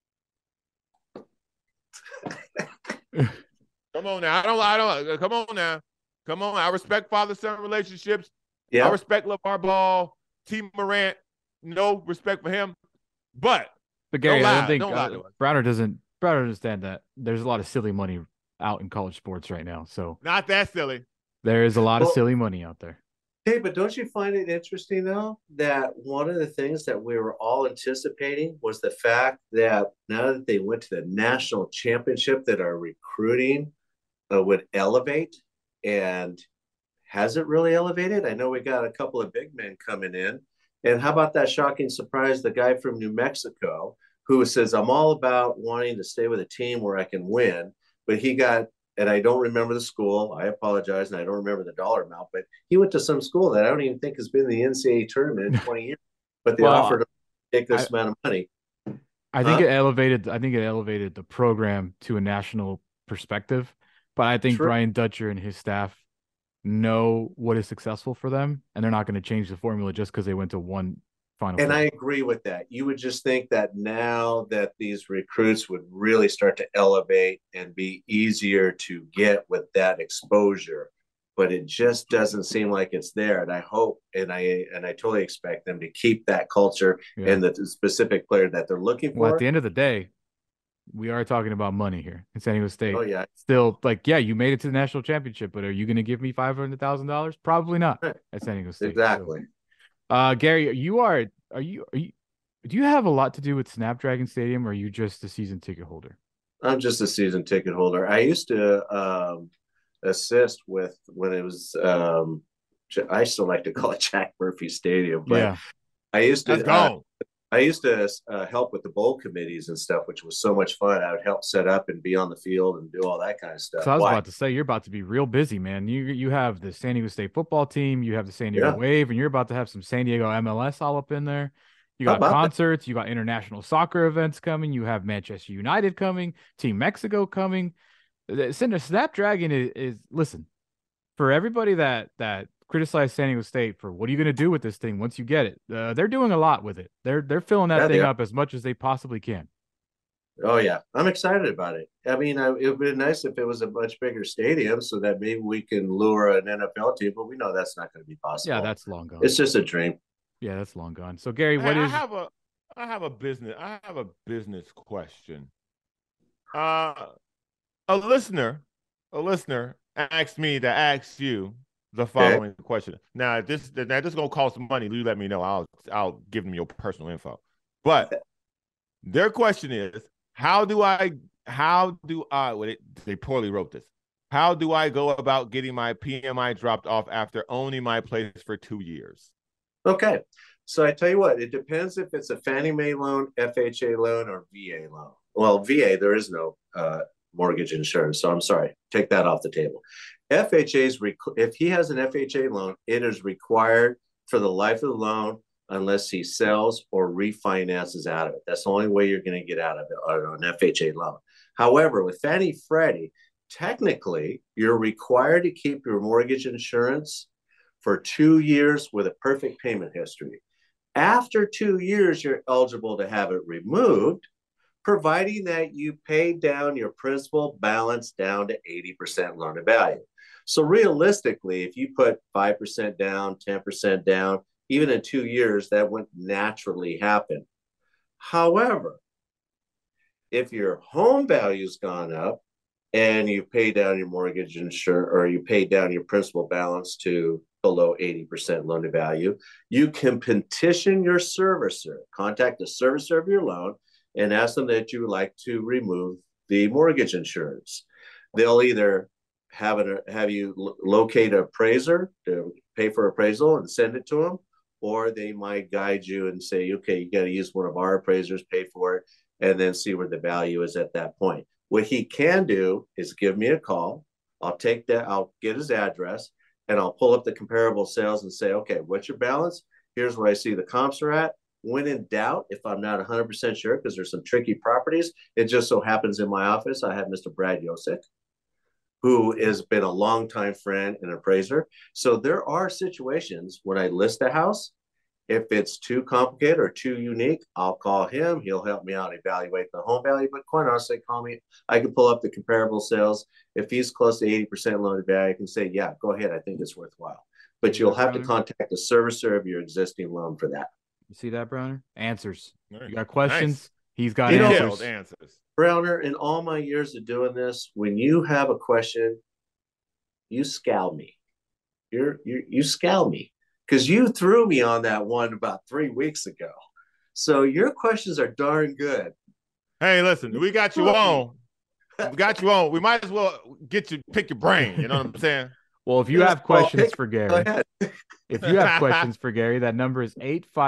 B: Come on now. I don't. Come on now. Come on. I respect father-son relationships. Yeah. I respect LeVar Ball, T. Morant. No respect for him, but
A: Gary, I don't think Browner doesn't understand that there's a lot of silly money out in college sports right now. So
B: not that silly.
A: There is a lot of silly money out there.
C: Hey, but don't you find it interesting though that one of the things that we were all anticipating was the fact that now that they went to the national championship, that our recruiting would elevate, and has it really elevated? I know we got a couple of big men coming in. And how about that shocking surprise, the guy from New Mexico who says, I'm all about wanting to stay with a team where I can win. But he got, and I don't remember the school. I apologize, and I don't remember the dollar amount. But he went to some school that I don't even think has been in the NCAA tournament in 20 years. But they offered to take this amount of money.
A: I think it elevated the program to a national perspective. But I think Brian Dutcher and his staff know what is successful for them, and they're not going to change the formula just because they went to one Final Four.
C: I agree with that. You would just think that now that these recruits would really start to elevate and be easier to get with that exposure, but it just doesn't seem like it's there. And I hope and I totally expect them to keep that culture and the specific player that they're looking for.
A: Well, at the end of the day, we are talking about money here in San Diego State.
C: Oh, yeah.
A: Still, you made it to the national championship, but are you going to give me $500,000? Probably not at San Diego State.
C: Exactly.
A: So, Gary, do you have a lot to do with Snapdragon Stadium, or are you just a season ticket holder?
C: I'm just a season ticket holder. I used to assist with when it was, I still like to call it Jack Murphy Stadium, but I used to help with the bowl committees and stuff, which was so much fun. I would help set up and be on the field and do all that kind of stuff.
A: So I was about to say, you're about to be real busy, man. You have the San Diego State football team, you have the San Diego Wave, and you're about to have some San Diego MLS all up in there. You got concerts, you got international soccer events coming, you have Manchester United coming, Team Mexico coming. Snapdragon is listen, for everybody that criticize San Diego State for what are you going to do with this thing once you get it? They're doing a lot with it. They're filling that thing up as much as they possibly can.
C: Oh yeah, I'm excited about it. I mean, it would be nice if it was a much bigger stadium so that maybe we can lure an NFL team, but we know that's not going to be
A: Yeah,
C: possible.
A: that's long gone.
C: It's just a dream.
A: Yeah, that's long gone. So Gary,
B: Hey,
A: what is
B: I have a business question. Uh, a listener, a listener asked me to ask you the
C: Okay.
B: following question. Now this is gonna cost some money. You let me know. I'll give them your personal info. But their question is, they poorly wrote this. How do I go about getting my PMI dropped off after owning my place for 2 years?
C: Okay. So I tell you what, it depends if it's a Fannie Mae loan, FHA loan, or VA loan. Well, VA, there is no mortgage insurance. So I'm sorry, take that off the table. FHA's, if he has an FHA loan, it is required for the life of the loan unless he sells or refinances out of it. That's the only way you're going to get out of it on an FHA loan. However, with Fannie Freddie, technically, you're required to keep your mortgage insurance for 2 years with a perfect payment history. After 2 years, you're eligible to have it removed, providing that you pay down your principal balance down to 80% loan to value. So realistically, if you put 5% down, 10% down, even in 2 years, that wouldn't naturally happen. However, if your home value's gone up and you pay down your mortgage insurance or you pay down your principal balance to below 80% loan to value, you can petition your servicer, contact the servicer of your loan, and ask them that you would like to remove the mortgage insurance. They'll either have you locate an appraiser to pay for appraisal and send it to them, or they might guide you and say, okay, you got to use one of our appraisers, pay for it, and then see where the value is at that point. What he can do is give me a call. I'll take that, I'll get his address, and I'll pull up the comparable sales and say, okay, what's your balance? Here's where I see the comps are at. When in doubt, if I'm not 100% sure, because there's some tricky properties, it just so happens in my office, I have Mr. Brad Yosek, who has been a longtime friend and appraiser. So there are situations when I list a house, if it's too complicated or too unique, I'll call him. He'll help me out evaluate the home value. But quite honestly, call me. I can pull up the comparable sales. If he's close to 80% loan to value, I can say, yeah, go ahead. I think it's worthwhile. But you'll have to contact the servicer of your existing loan for that.
A: You see that, Browner? Answers.
B: Nice.
A: You got questions?
B: Nice.
A: He's got answers.
C: Browner, in all my years of doing this, when you have a question, you scowl me. You scowl me. Because you threw me on that one about 3 weeks ago. So your questions are darn good.
B: Hey, listen, we got you on. We got you on. We might as well pick your brain. You know what I'm saying?
A: Well, if you have questions for Gary, if you have questions for Gary, that number is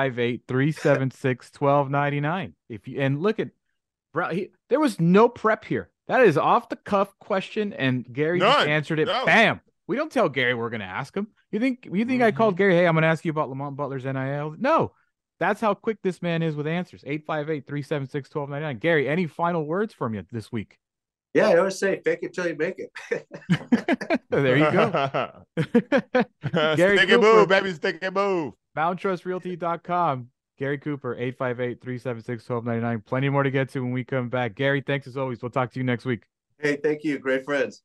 A: 858-376-1299. And look at Brown, there was no prep here. That is off the cuff question, and Gary just answered it. Bam. We don't tell Gary we're going to ask him. You think I called Gary, hey, I'm going to ask you about Lamont Butler's NIL? No. That's how quick this man is with answers. 858-376-1299. Gary, any final words from you this week?
C: Yeah, I always say fake it till you make it.
A: There you go.
B: Gary Stick Cooper, and move, baby. Stick and move.
A: MountainTrustRealty.com. Gary Cooper, 858-376-1299. Plenty more to get to when we come back. Gary, thanks as always. We'll talk to you next week.
C: Hey, thank you. Great friends.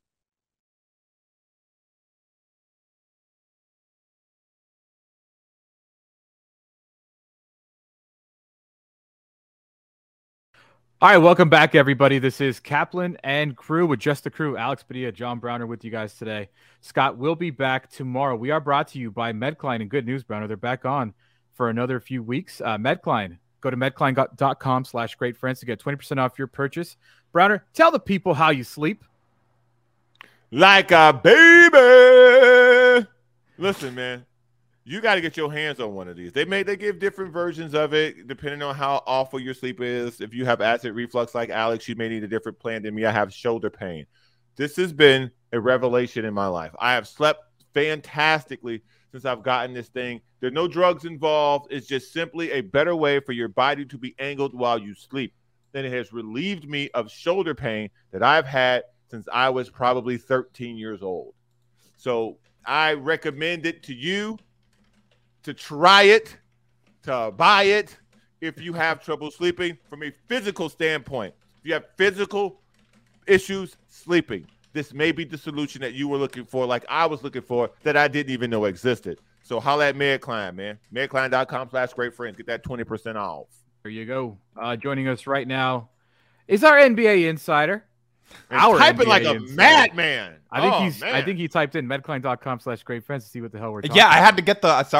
A: All right, welcome back, everybody. This is Kaplan and Crew with Just the Crew. Alex Padilla, John Browner with you guys today. Scott will be back tomorrow. We are brought to you by Medcline, and good news, Browner. They're back on for another few weeks. Medcline, go to medcline.com/greatfriends to get 20% off your purchase. Browner, tell the people how you sleep.
B: Like a baby. Listen, man. You got to get your hands on one of these. They give different versions of it depending on how awful your sleep is. If you have acid reflux like Alex, you may need a different plan than me. I have shoulder pain. This has been a revelation in my life. I have slept fantastically since I've gotten this thing. There are no drugs involved. It's just simply a better way for your body to be angled while you sleep. And it has relieved me of shoulder pain that I've had since I was probably 13 years old. So I recommend it to you, to try it, to buy it if you have trouble sleeping from a physical standpoint. If you have physical issues sleeping, this may be the solution that you were looking for, like I was looking for, that I didn't even know existed. So holla at MedClimb, man. MedClimb.com/great friends. Get that 20% off.
A: There you go. Joining us right now is our NBA insider.
B: Typing like a madman.
A: I think he typed in medclimb.com/greatfriends to see what the hell we're talking
D: Yeah,
A: about.
D: I had to get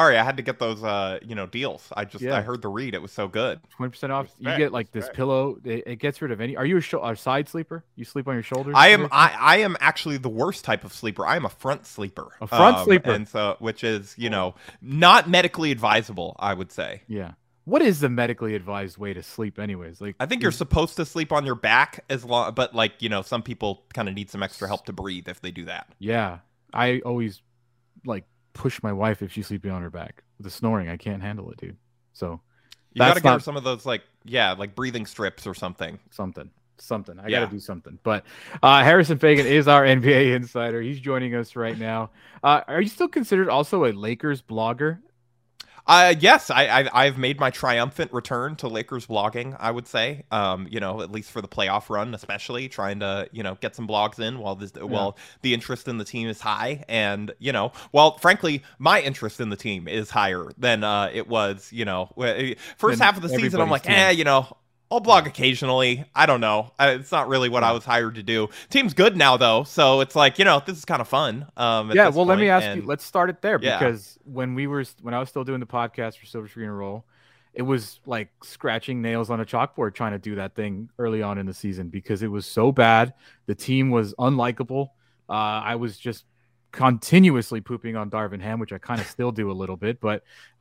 D: those deals. I heard the read. It was so good.
A: 20% off. You get like this pillow. It gets rid of any. Are you a side sleeper? You sleep on your shoulders?
D: I am actually the worst type of sleeper. I am a front sleeper.
A: A front sleeper.
D: And so, which is, not medically advisable, I would say.
A: Yeah. What is the medically advised way to sleep anyways? Like,
D: I think you're supposed to sleep on your back but some people kind of need some extra help to breathe if they do that.
A: Yeah. I always push my wife if she's sleeping on her back. With the snoring, I can't handle it, dude. So
D: you got to get her some of those breathing strips or something.
A: Something. I got to do something. But Harrison Fagan is our NBA insider. He's joining us right now. Are you still considered also a Lakers blogger?
D: Yes, I've made my triumphant return to Lakers blogging, I would say. At least for the playoff run, especially trying to, get some blogs in while the interest in the team is high. And, frankly, my interest in the team is higher than it was, first half of the season. I'm like, I'll blog occasionally. I don't know. It's not really what I was hired to do. Team's good now, though. So it's like, this is kind of fun.
A: Let me ask you. Let's start it there. Because when I was still doing the podcast for Silver Screen and Roll, it was like scratching nails on a chalkboard trying to do that thing early on in the season because it was so bad. The team was unlikable. I was just continuously pooping on Darvin Ham, which I kind of still do a little bit. But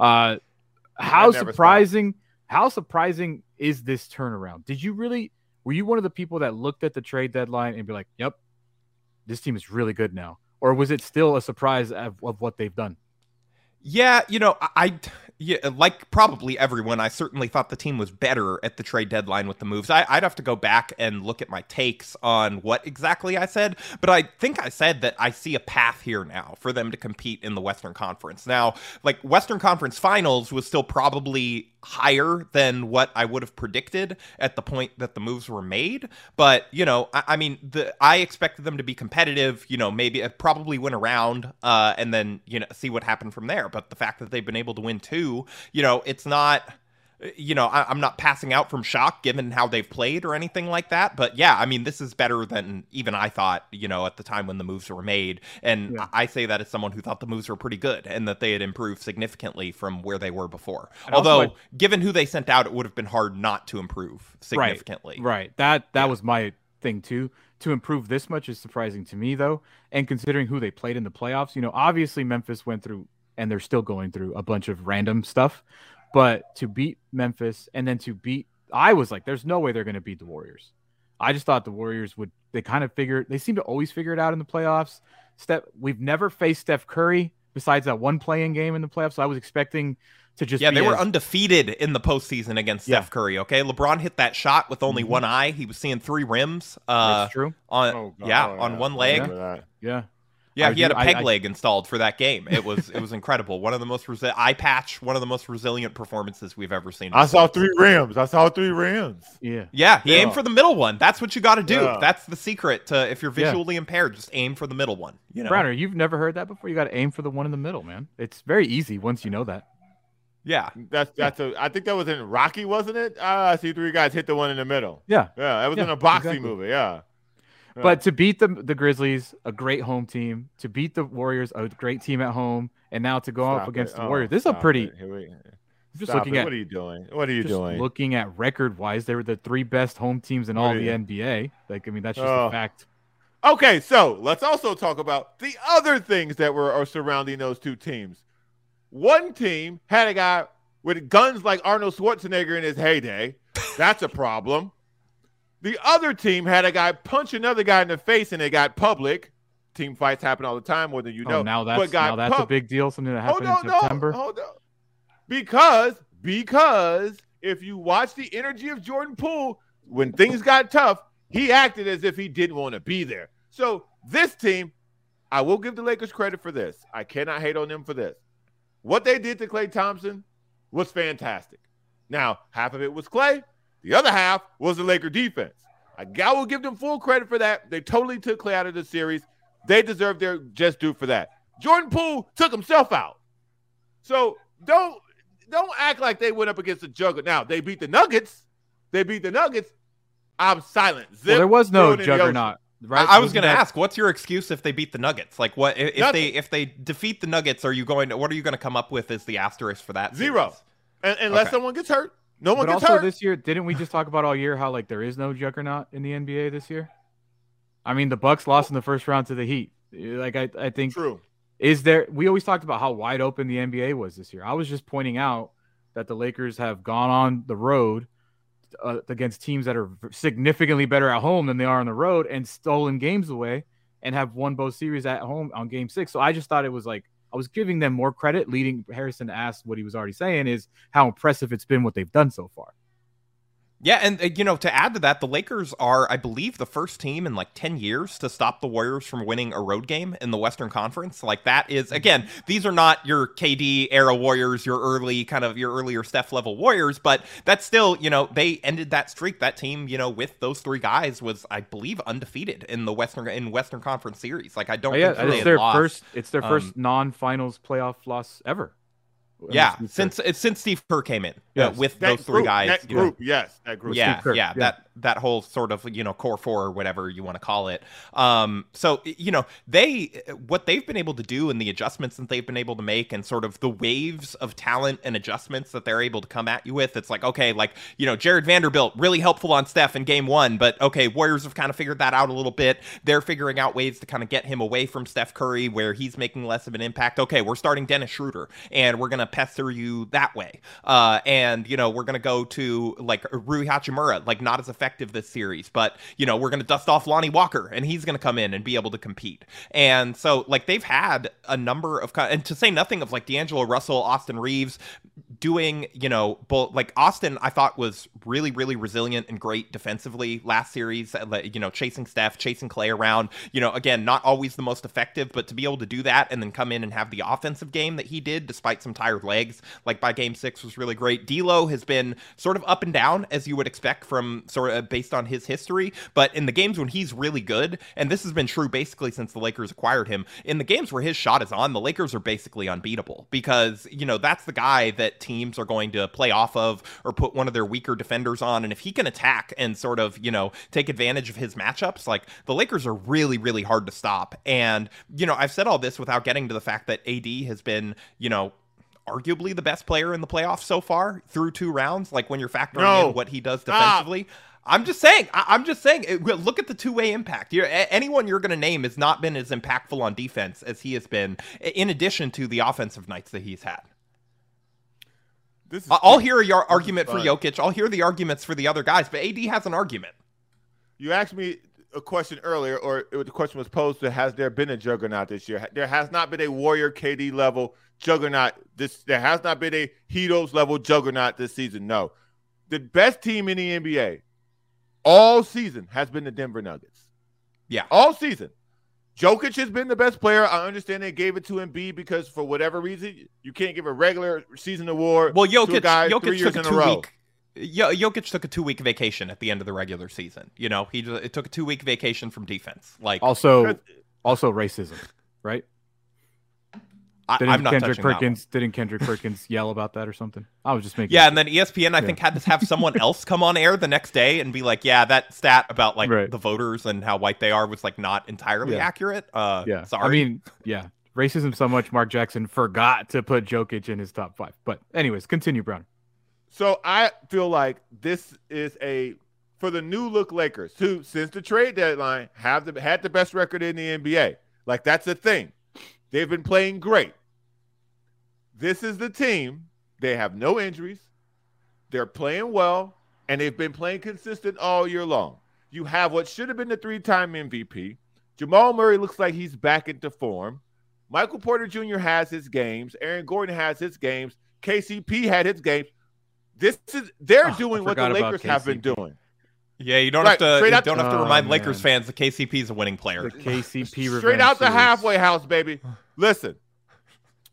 A: how surprising is this turnaround? Were you one of the people that looked at the trade deadline and be like, yep, this team is really good now? Or was it still a surprise of what they've done?
D: Yeah, like probably everyone, I certainly thought the team was better at the trade deadline with the moves. I'd have to go back and look at my takes on what exactly I said, but I think I said that I see a path here now for them to compete in the Western Conference. Now, Western Conference Finals was still probably higher than what I would have predicted at the point that the moves were made, but I expected them to be competitive, maybe probably win around and then see what happened from there. But the fact that they've been able to win two, it's not, I'm not passing out from shock given how they've played or anything like that. But yeah, this is better than even I thought, at the time when the moves were made. And I say that as someone who thought the moves were pretty good and that they had improved significantly from where they were before. And although, given who they sent out, it would have been hard not to improve significantly.
A: Right. That was my thing too. To improve this much is surprising to me, though. And considering who they played in the playoffs, obviously Memphis went through, and they're still going through, a bunch of random stuff. But to beat Memphis and then I was like, there's no way they're going to beat the Warriors. I just thought the Warriors they seem to always figure it out in the playoffs. We've never faced Steph Curry besides that one play-in game in the playoffs. So I was expecting to just
D: they were undefeated in the postseason against Steph Curry. Okay, LeBron hit that shot with only one eye. He was seeing three rims.
A: That's true.
D: On one leg. Yeah, he had a peg leg installed for that game. It was incredible. One of the most one of the most resilient performances we've ever seen.
B: I saw three rims.
A: Yeah,
D: he aimed for the middle one. That's what you got to do. Yeah. That's the secret to if you're visually impaired. Just aim for the middle one.
A: Browner, you've never heard that before. You got to aim for the one in the middle, man. It's very easy once you know that.
D: Yeah,
B: I think that was in Rocky, wasn't it? I see three guys hit the one in the middle.
A: Yeah,
B: that was in a boxing movie. Yeah.
A: But to beat the Grizzlies, a great home team, to beat the Warriors, a great team at home, and now to go up against the Warriors, this is a pretty.
B: What are you doing?
A: Looking at record-wise, they were the three best home teams in all the NBA. That's just a fact.
B: Okay, so let's also talk about the other things that are surrounding those two teams. One team had a guy with guns like Arnold Schwarzenegger in his heyday. That's a problem. The other team had a guy punch another guy in the face, and it got public. Team fights happen all the time, more than you know.
A: Now that's a big deal. Something that happened in September.
B: Hold on. Because if you watch the energy of Jordan Poole, when things got tough, he acted as if he didn't want to be there. So this team, I will give the Lakers credit for this. I cannot hate on them for this. What they did to Klay Thompson was fantastic. Now, half of it was Klay. The other half was the Laker defense. I will give them full credit for that. They totally took Klay out of the series. They deserve their just due for that. Jordan Poole took himself out. So don't act like they went up against the juggernaut. Now, they beat the Nuggets. I'm silent.
A: Well, there was no juggernaut. Right?
D: I was going to ask, what's your excuse if they beat the Nuggets? Like, what if they defeat the Nuggets? What are you going to come up with as the asterisk for that?
B: Zero, unless someone gets hurt. No one gets hurt.
A: But also this year, didn't we just talk about all year how like there is no juggernaut in the NBA this year? I mean, the Bucks lost in the first round to the Heat. Like I think
B: true.
A: We always talked about how wide open the NBA was this year. I was just pointing out that the Lakers have gone on the road against teams that are significantly better at home than they are on the road and stolen games away and have won both series at home on Game 6. So I just thought it was like I was giving them more credit. Leading Harrison to ask what he was already saying is how impressive it's been what they've done so far.
D: Yeah, and to add to that, the Lakers are, I believe, the first team in like 10 years to stop the Warriors from winning a road game in the Western Conference. Like that is, again, these are not your KD era Warriors, your earlier Steph level Warriors, but that's still, they ended that streak. That team, with those three guys was, I believe, undefeated in the Western Conference series. Like I don't think
A: it's their first. It's their first non-finals playoff loss ever.
D: Yeah, since Steve Kerr came in with those three guys.
B: That group, that group.
D: Yeah, that whole sort of core four or whatever you want to call it. So what they've been able to do and the adjustments that they've been able to make and sort of the waves of talent and adjustments that they're able to come at you with. It's like, okay, Jared Vanderbilt really helpful on Steph in Game 1, but okay, Warriors have kind of figured that out a little bit. They're figuring out ways to kind of get him away from Steph Curry where he's making less of an impact. Okay, we're starting Dennis Schroeder and we're gonna pester you that way. And we're gonna go to like Rui Hachimura, like not as effective this series, but we're gonna dust off Lonnie Walker and he's gonna come in and be able to compete. And so like they've had a number of, and to say nothing of like D'Angelo Russell, Austin Reeves doing, both. Like Austin I thought was really, really resilient and great defensively last series, chasing Steph, chasing Klay around, again, not always the most effective, but to be able to do that and then come in and have the offensive game that he did despite some tired legs, like by Game 6 was really great. D'Lo has been sort of up and down as you would expect from sort of based on his history, but in the games when he's really good, and this has been true basically since the Lakers acquired him, in the games where his shot is on, the Lakers are basically unbeatable because, that's the guy that teams are going to play off of or put one of their weaker defenders on, and if he can attack and sort of, take advantage of his matchups, like the Lakers are really, really hard to stop. And, I've said all this without getting to the fact that AD has been, arguably the best player in the playoffs so far through 2 rounds. Like when you're factoring in what he does defensively, I'm just saying, look at the two-way impact. Anyone you're going to name has not been as impactful on defense as he has been, in addition to the offensive nights that he's had. I'll hear your argument for Jokic. I'll hear the arguments for the other guys, but AD has an argument.
B: You asked me a question earlier, or the question was posed to, has there been a juggernaut this year? There has not been a Warrior KD level juggernaut. There has not been a Heatles level juggernaut this season. No. The best team in the NBA all season has been the Denver Nuggets.
D: Yeah.
B: All season. Jokic has been the best player. I understand they gave it to Embiid because for whatever reason, you can't give a regular season award to a guy 3 years in a row.
D: Jokic took a 2-week vacation at the end of the regular season. It took a 2-week vacation from defense. Like
A: also racism, right?
D: I'm not
A: Kendrick
D: touching
A: Perkins, Didn't Kendrick Perkins yell about that or something? I was just making.
D: Yeah, and then ESPN, I think, had to have someone else come on air the next day and be like, "Yeah, that stat about the voters and how white they are was like not entirely accurate."
A: Yeah,
D: sorry.
A: I mean, yeah, racism so much. Mark Jackson forgot to put Jokic in his top 5. But anyways, continue, Brown.
B: So I feel like this is for the new look Lakers, who since the trade deadline had the best record in the NBA. Like that's the thing. They've been playing great. This is the team. They have no injuries. They're playing well, and they've been playing consistent all year long. You have what should have been the 3-time MVP. Jamal Murray looks like he's back into form. Michael Porter Jr. has his games. Aaron Gordon has his games. KCP had his games. They're doing what the Lakers have been doing.
D: Yeah, you don't have to remind Lakers fans that KCP is a winning player.
A: The KCP
B: straight out the halfway house, baby. Listen,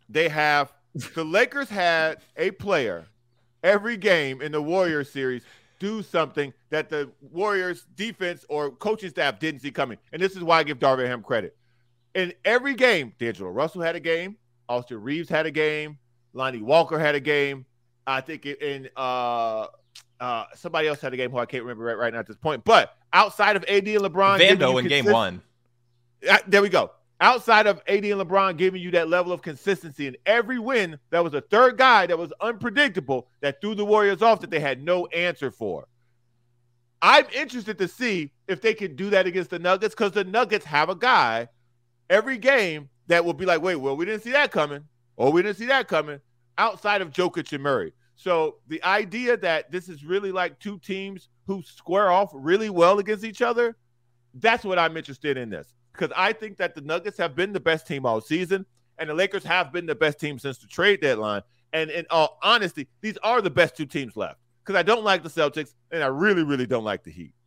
B: the Lakers had a player every game in the Warriors series do something that the Warriors defense or coaching staff didn't see coming. And this is why I give Darvin Ham credit. In every game, D'Angelo Russell had a game. Austin Reeves had a game. Lonnie Walker had a game. I think somebody else had a game who I can't remember right now at this point. But outside of AD and LeBron,
D: Vando in game one.
B: There we go. Outside of AD and LeBron giving you that level of consistency in every win, that was a third guy that was unpredictable that threw the Warriors off that they had no answer for. I'm interested to see if they can do that against the Nuggets, because the Nuggets have a guy every game that will be like, wait, well, we didn't see that coming, or we didn't see that coming, outside of Jokic and Murray. So the idea that this is really like two teams who square off really well against each other, that's what I'm interested in this. Because I think that the Nuggets have been the best team all season, and the Lakers have been the best team since the trade deadline. And in all honesty, these are the best two teams left. Because I don't like the Celtics, and I really, really don't like the Heat.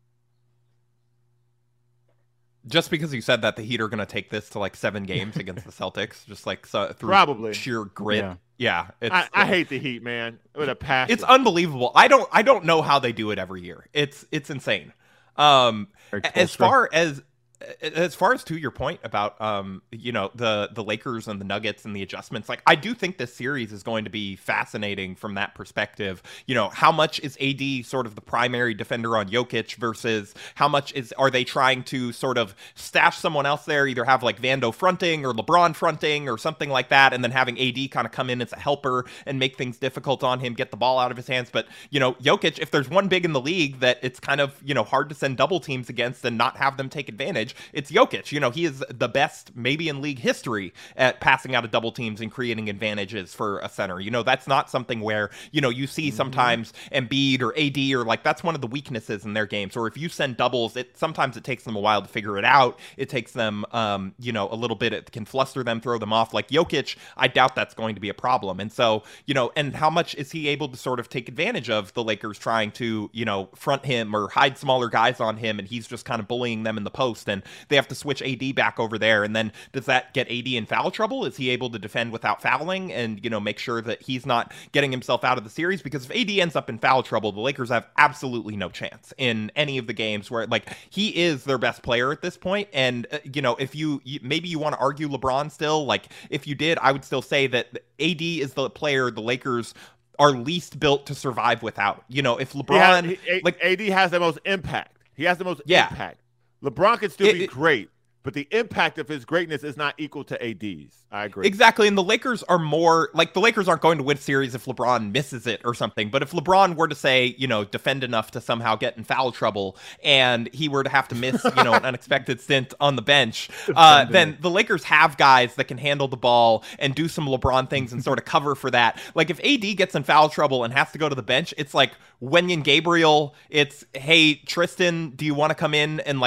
D: Just because you said that the Heat are going to take this to like 7 games against the Celtics, just like through
B: probably
D: sheer grit. Yeah,
B: I hate the Heat, man, with a passion.
D: It's unbelievable. I don't know how they do it every year. It's insane. As far as to your point about the Lakers and the Nuggets and the adjustments, like I do think this series is going to be fascinating from that perspective. You know, how much is AD sort of the primary defender on Jokic versus how much are they trying to sort of stash someone else there, either have like Vando fronting or LeBron fronting or something like that, and then having AD kind of come in as a helper and make things difficult on him, get the ball out of his hands. But Jokic, if there's one big in the league that it's kind of hard to send double teams against and not have them take advantage, it's Jokic. He is the best maybe in league history at passing out of double teams and creating advantages for a center. That's not something where, you see sometimes Embiid or AD or like that's one of the weaknesses in their games. Or if you send doubles, sometimes it takes them a while to figure it out. It takes them, a little bit, it can fluster them, throw them off. Like Jokic, I doubt that's going to be a problem. And so, and how much is he able to sort of take advantage of the Lakers trying to, front him or hide smaller guys on him, and he's just kind of bullying them in the post, and they have to switch AD back over there. And then does that get AD in foul trouble? Is he able to defend without fouling and, make sure that he's not getting himself out of the series? Because if AD ends up in foul trouble, the Lakers have absolutely no chance in any of the games where like he is their best player at this point. And, if maybe you want to argue LeBron still, like if you did, I would still say that AD is the player the Lakers are least built to survive without. If LeBron,
B: AD has the most impact. He has the most impact. LeBron could still be great, but the impact of his greatness is not equal to AD's. I agree.
D: Exactly. And the Lakers are more like the Lakers aren't going to win series if LeBron misses it or something. But if LeBron were to say, defend enough to somehow get in foul trouble and he were to have to miss, an unexpected stint on the bench, then the Lakers have guys that can handle the ball and do some LeBron things and sort of cover for that. Like if AD gets in foul trouble and has to go to the bench, it's like Wenyen Gabriel. It's, hey, Tristan, do you want to come in and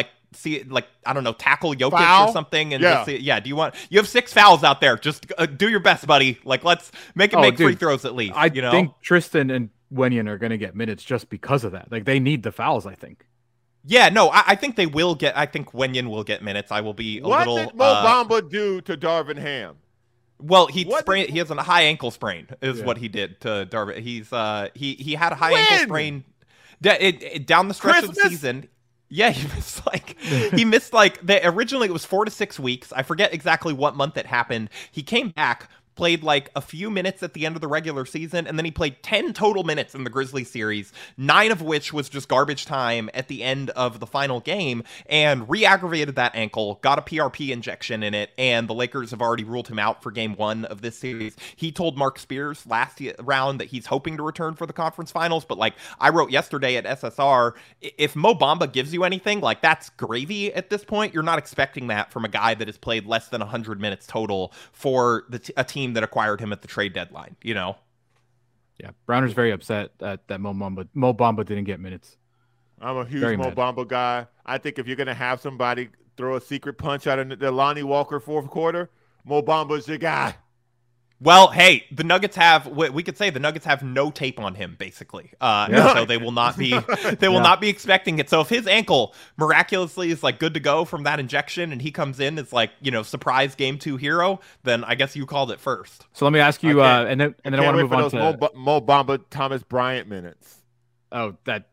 D: tackle Jokic or something? And you have 6 fouls out there. Just do your best, buddy. Like, let's make free throws at least.
A: I think Tristan and Wenyen are going to get minutes just because of that. Like, they need the fouls, I think.
D: Yeah, no, I think they will get. I think Wenyen will get minutes. I will be
B: what did Mo Bamba do to Darvin Ham?
D: Well, he has a high ankle sprain. Is what he did to Darvin. He's he had a high ankle sprain down the stretch of the season. Yeah, he missed originally it was 4 to 6 weeks. I forget exactly what month it happened. He came back, played like a few minutes at the end of the regular season, and then he played 10 total minutes in the Grizzlies series, 9 of which was just garbage time at the end of the final game, and re-aggravated that ankle, got a PRP injection in it, and the Lakers have already ruled him out for game 1 of this series. He told Mark Spears last round that he's hoping to return for the conference finals, but like I wrote yesterday at SSR, if Mo Bamba gives you anything, like that's gravy at this point. You're not expecting that from a guy that has played less than 100 minutes total for a team that acquired him at the trade deadline, Yeah,
A: Browner's very upset that Mo Bamba didn't get minutes.
B: I'm a huge Mo Bamba guy. I think if you're going to have somebody throw a secret punch out of the Lonnie Walker fourth quarter, Mo Bamba's your guy.
D: Well, hey, the Nuggets we could say the Nuggets have no tape on him, basically. So they will not be not be expecting it. So if his ankle miraculously is like good to go from that injection and he comes in as like, surprise game 2 hero, then I guess you called it first.
A: So let me ask you, and then I want to move on to
B: Mo Bamba, Thomas Bryant minutes.
A: Oh, that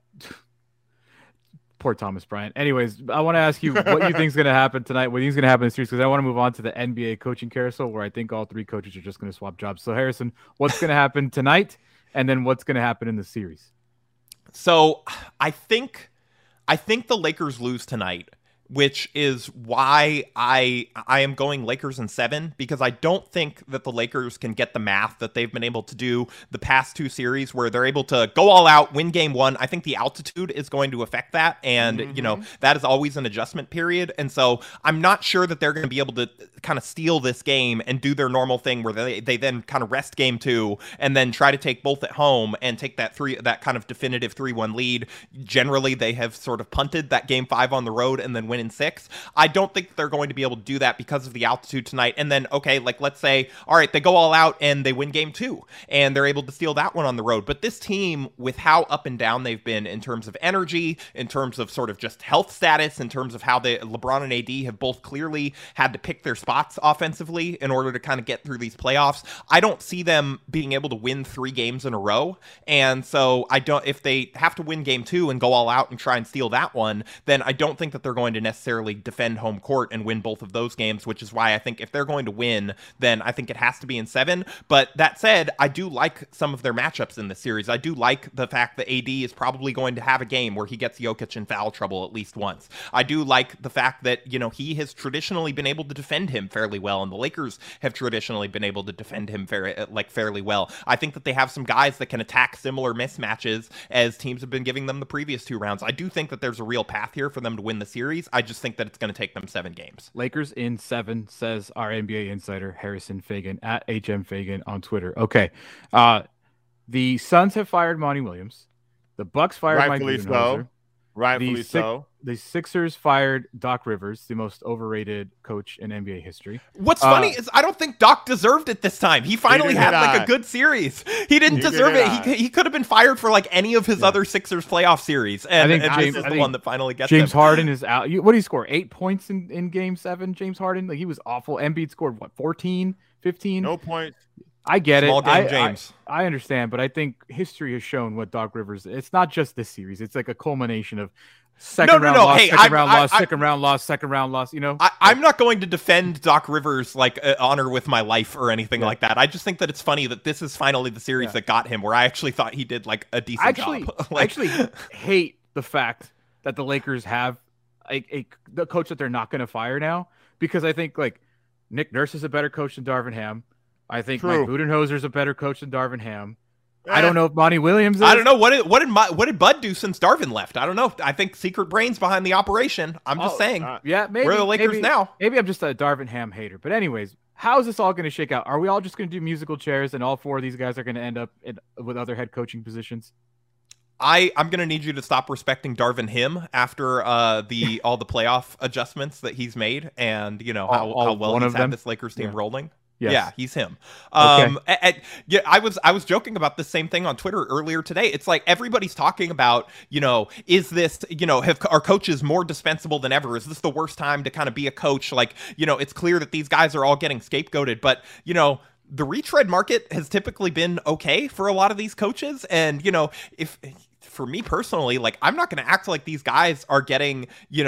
A: poor Thomas Bryant. Anyways, I want to ask you what you think is going to happen tonight. What do you think is going to happen in the series? Because I want to move on to the NBA coaching carousel, where I think all three coaches are just going to swap jobs. So, Harrison, what's going to happen tonight, and then what's going to happen in the series?
D: So, I think the Lakers lose tonight, which is why I am going Lakers in 7, because I don't think that the Lakers can get the math that they've been able to do the past 2 series where they're able to go all out, win game 1. I think the altitude is going to affect that. And, you know, that is always an adjustment period. And so I'm not sure that they're going to be able to kind of steal this game and do their normal thing where they then kind of rest game 2 and then try to take both at home and take that kind of definitive 3-1 lead. Generally, they have sort of punted that game 5 on the road and then win in 6. I don't think they're going to be able to do that because of the altitude tonight. And then, okay, like let's say, all right, they go all out and they win game 2 and they're able to steal that one on the road. But this team, with how up and down they've been in terms of energy, in terms of sort of just health status, in terms of how LeBron and AD have both clearly had to pick their spots offensively in order to kind of get through these playoffs, I don't see them being able to win 3 games in a row. And so if they have to win game 2 and go all out and try and steal that one, then I don't think that they're going to necessarily defend home court and win both of those games, which is why I think if they're going to win, then I think it has to be in 7. But that said, I do like some of their matchups in this series. I do like the fact that AD is probably going to have a game where he gets Jokic in foul trouble at least once. I do like the fact that, you know, he has traditionally been able to defend him fairly well, and the Lakers have traditionally been able to defend him fairly well. I think that they have some guys that can attack similar mismatches as teams have been giving them the previous 2 rounds. I do think that there's a real path here for them to win the series. I just think that it's going to take them 7 games.
A: Lakers in 7, says our NBA insider Harrison Fagan at HM Fagan on Twitter. Okay. The Suns have fired Monty Williams. The Bucks fired Mike Budenholzer.
B: Rightfully so.
A: The Sixers fired Doc Rivers, the most overrated coach in NBA history.
D: What's funny is I don't think Doc deserved it this time. He finally had like a good series. He didn't deserve it. He could have been fired for like any of his other Sixers playoff series. And this is the one that finally gets
A: James Harden is out. What did he score? 8 points in game 7, James Harden? Like, he was awful. Embiid scored, 14, 15?
B: No points.
A: I get
D: Small game James.
A: I understand, but I think history has shown what Doc Rivers, it's not just this series. It's like a culmination of second round loss, you know?
D: I'm not going to defend Doc Rivers like honor with my life or anything like that. I just think that it's funny that this is finally the series that got him, where I actually thought he did like a decent job.
A: I actually hate the fact that the Lakers have the coach that they're not going to fire now, because I think like Nick Nurse is a better coach than Darvin Ham. I think Mike Budenholzer is a better coach than Darvin Ham. I don't know if Monty Williams is.
D: I don't know. What did Bud do since Darvin left? I don't know. I think secret brains behind the operation. I'm just saying.
A: Maybe.
D: Where are the Lakers now?
A: Maybe I'm just a Darvin Ham hater. But anyways, how is this all going to shake out? Are we all just going to do musical chairs and all 4 of these guys are going to end up with other head coaching positions?
D: I'm going to need you to stop respecting Darvin Ham after all the playoff adjustments that he's made, and you know how well he's had this Lakers team rolling. Yes. Yeah, he's him. Okay. I was joking about the same thing on Twitter earlier today. It's like everybody's talking about, is this, are coaches more dispensable than ever? Is this the worst time to kind of be a coach? Like, it's clear that these guys are all getting scapegoated, but, the retread market has typically been okay for a lot of these coaches. And, for me personally, like, I'm not going to act like these guys are getting,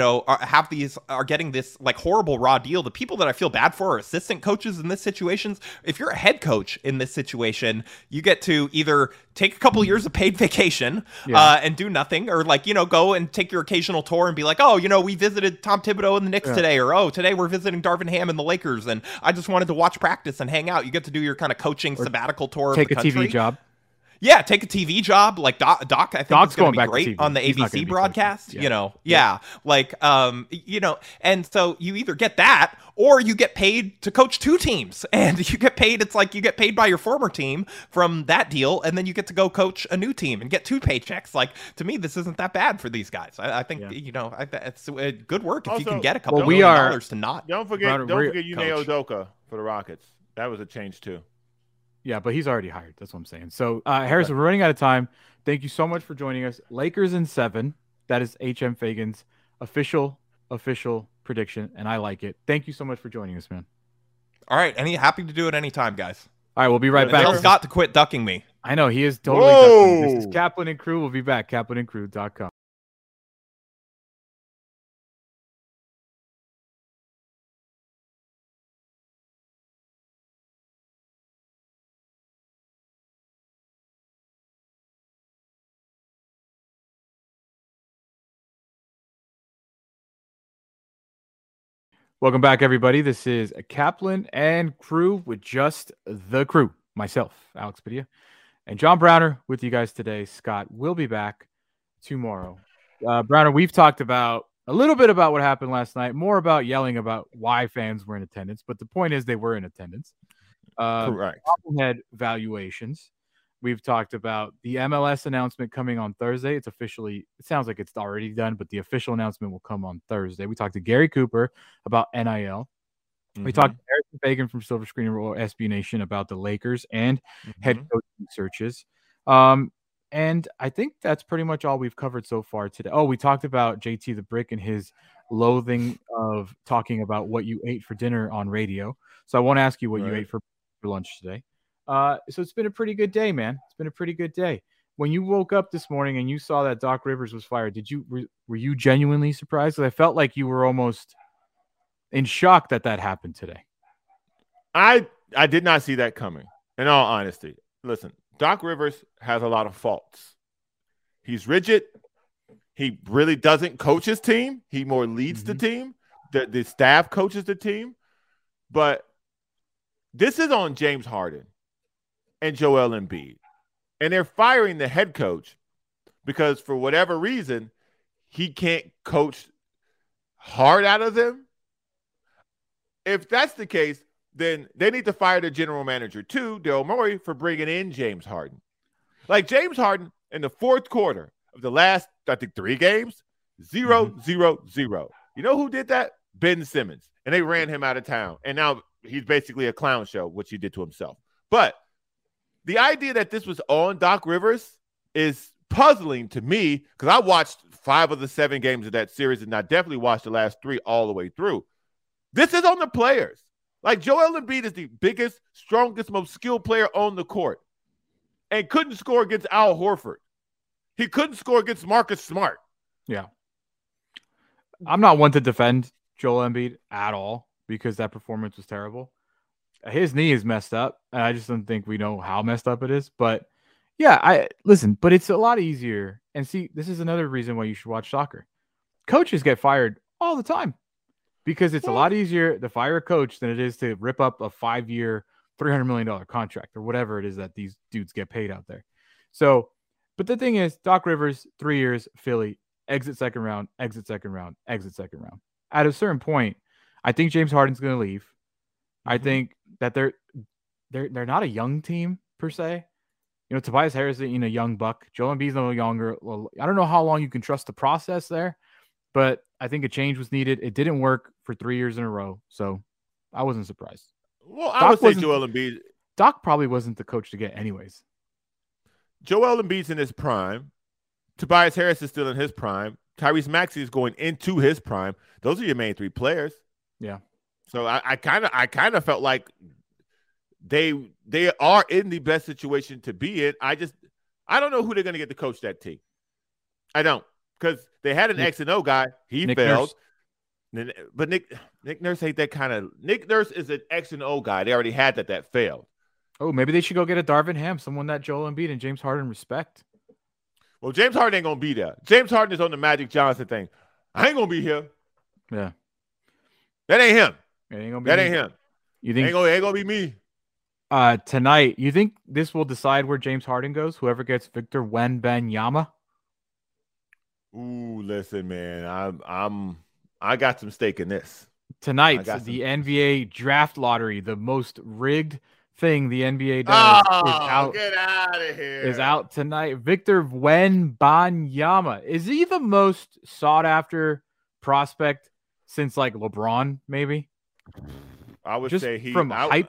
D: are getting this like horrible raw deal. The people that I feel bad for are assistant coaches in this situations. If you're a head coach in this situation, you get to either take a couple years of paid vacation and do nothing, or like, go and take your occasional tour and be like, oh, we visited Tom Thibodeau and the Knicks today, or oh, today we're visiting Darvin Ham and the Lakers, and I just wanted to watch practice and hang out. You get to do your kind of coaching sabbatical tour.
A: Take
D: of the country.
A: TV job.
D: Yeah, take a TV job. Like Doc, I think Doc's going to be great on the ABC broadcast. And so you either get that or you get paid to coach 2 teams, and you get paid. It's like you get paid by your former team from that deal, and then you get to go coach a new team and get 2 paychecks. Like, to me, this isn't that bad for these guys. I think it's good work if you can get a couple $1 million to not.
B: Don't forget Ime Udoka for the Rockets. That was a change too.
A: Yeah, but he's already hired. That's what I'm saying. So, Harrison, we're running out of time. Thank you so much for joining us. Lakers in 7. That is HM Fagan's official prediction, and I like it. Thank you so much for joining us, man.
D: All right. Happy to do it anytime, guys.
A: All right, we'll be right back.
D: Tell Scott to quit ducking me.
A: I know he is totally. This is Kaplan and Crew. We'll be back. KaplanandCrew.com. Welcome back, everybody. This is Kaplan and Crew with just the crew. Myself, Alex Padilla, and John Browner with you guys today. Scott will be back tomorrow. Browner, we've talked about a little bit about what happened last night, more about yelling about why fans were in attendance, but the point is they were in attendance.
B: Correct.
A: Head valuations. We've talked about the MLS announcement coming on Thursday. It sounds like it's already done, but the official announcement will come on Thursday. We talked to Gary Cooper about NIL. We talked to Harrison Fagan from Silver Screen or SB Nation about the Lakers and head coaching searches. And I think that's pretty much all we've covered so far today. Oh, we talked about JT the Brick and his loathing of talking about what you ate for dinner on radio. So I won't ask you what you ate for lunch today. So it's been a pretty good day, man. It's been a pretty good day. When you woke up this morning and you saw that Doc Rivers was fired, were you genuinely surprised? Because I felt like you were almost in shock that happened today.
B: I did not see that coming, in all honesty. Listen, Doc Rivers has a lot of faults. He's rigid. He really doesn't coach his team. He more leads the team. The staff coaches the team. But this is on James Harden and Joel Embiid. And they're firing the head coach because for whatever reason, he can't coach hard out of them. If that's the case, then they need to fire the general manager too, Daryl Morey, for bringing in James Harden. Like James Harden in the fourth quarter of the last, I think, 3 games, 0-0-0. You know who did that? Ben Simmons. And they ran him out of town. And now he's basically a clown show, which he did to himself. But the idea that this was on Doc Rivers is puzzling to me because I watched 5 of the 7 games of that series, and I definitely watched the last 3 all the way through. This is on the players. Like Joel Embiid is the biggest, strongest, most skilled player on the court and couldn't score against Al Horford. He couldn't score against Marcus Smart.
A: Yeah. I'm not one to defend Joel Embiid at all because that performance was terrible. His knee is messed up, and I just don't think we know how messed up it is. But, yeah, but it's a lot easier. And see, this is another reason why you should watch soccer. Coaches get fired all the time because it's a lot easier to fire a coach than it is to rip up a 5-year, $300 million contract or whatever it is that these dudes get paid out there. So, but the thing is, Doc Rivers, 3 years, Philly, exit second round, exit second round, exit second round. At a certain point, I think James Harden's going to leave. I think that they're not a young team per se. You know, Tobias Harris isn't a young buck. Joel Embiid's no younger. Well, I don't know how long you can trust the process there, but I think a change was needed. It didn't work for 3 years in a row, so I wasn't surprised.
B: Well, I would say Joel Embiid.
A: Doc probably wasn't the coach to get anyways.
B: Joel Embiid's in his prime. Tobias Harris is still in his prime. Tyrese Maxey is going into his prime. Those are your main 3 players.
A: Yeah.
B: So I kind of felt like they are in the best situation to be in. I don't know who they're going to get to coach that team. I don't, because they had an X and O guy. He failed. But Nick Nurse ain't that kind of. Nick Nurse is an X and O guy. They already had that failed.
A: Oh, maybe they should go get a Darvin Ham, someone that Joel Embiid and James Harden respect.
B: Well, James Harden ain't gonna be there. James Harden is on the Magic Johnson thing. I ain't gonna be here.
A: Yeah,
B: that ain't him.
A: It ain't gonna be
B: that
A: me.
B: ain't him.
A: You think
B: ain't gonna be me?
A: Tonight, you think this will decide where James Harden goes? Whoever gets Victor Wembanyama?
B: Ooh, listen, man. I got some stake in this.
A: Tonight, the NBA draft lottery, the most rigged thing the NBA does is out.
B: Get out of here.
A: Is out tonight. Victor Wembanyama. Is he the most sought after prospect since like LeBron, maybe?
B: I would
A: just
B: say he
A: from hype.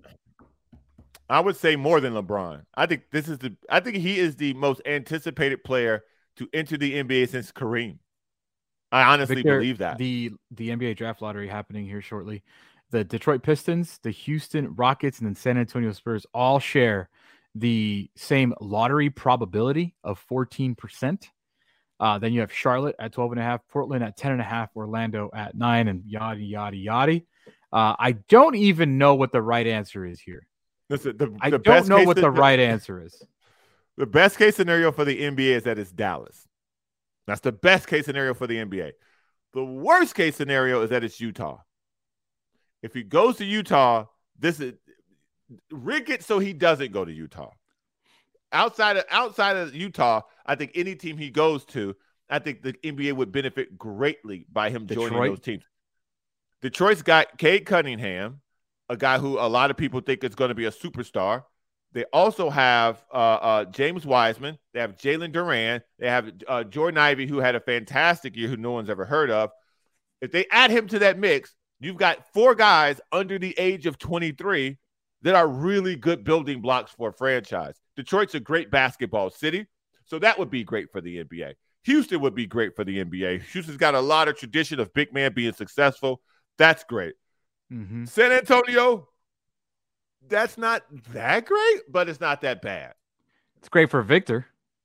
B: I would say more than LeBron. I think he is the most anticipated player to enter the NBA since Kareem. I honestly believe that.
A: The NBA draft lottery happening here shortly. The Detroit Pistons, the Houston Rockets, and the San Antonio Spurs all share the same lottery probability of 14%. Then you have Charlotte at 12.5, Portland at 10.5, Orlando at 9, and yada, yada, yada. I don't even know what the right answer is here.
B: Listen,
A: I don't know what the right answer is.
B: The best case scenario for the NBA is that it's Dallas. That's the best case scenario for the NBA. The worst case scenario is that it's Utah. If he goes to Utah, this is rig it so he doesn't go to Utah. Outside of Utah, I think any team he goes to, I think the NBA would benefit greatly by him joining those teams. Detroit's got Cade Cunningham, a guy who a lot of people think is going to be a superstar. They also have James Wiseman. They have Jalen Duran. They have Jordan Ivey, who had a fantastic year, who no one's ever heard of. If they add him to that mix, you've got 4 guys under the age of 23 that are really good building blocks for a franchise. Detroit's a great basketball city, so that would be great for the NBA. Houston would be great for the NBA. Houston's got a lot of tradition of big man being successful. That's great.
A: Mm-hmm.
B: San Antonio, that's not that great, but it's not that bad.
A: It's great for Victor.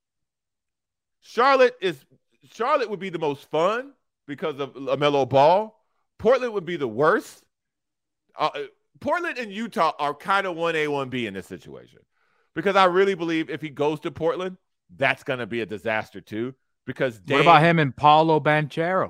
B: Charlotte would be the most fun because of LaMelo Ball. Portland would be the worst. Portland and Utah are kind of 1A, 1B in this situation. Because I really believe if he goes to Portland, that's going to be a disaster too. Because
A: what about him and Paolo Banchero?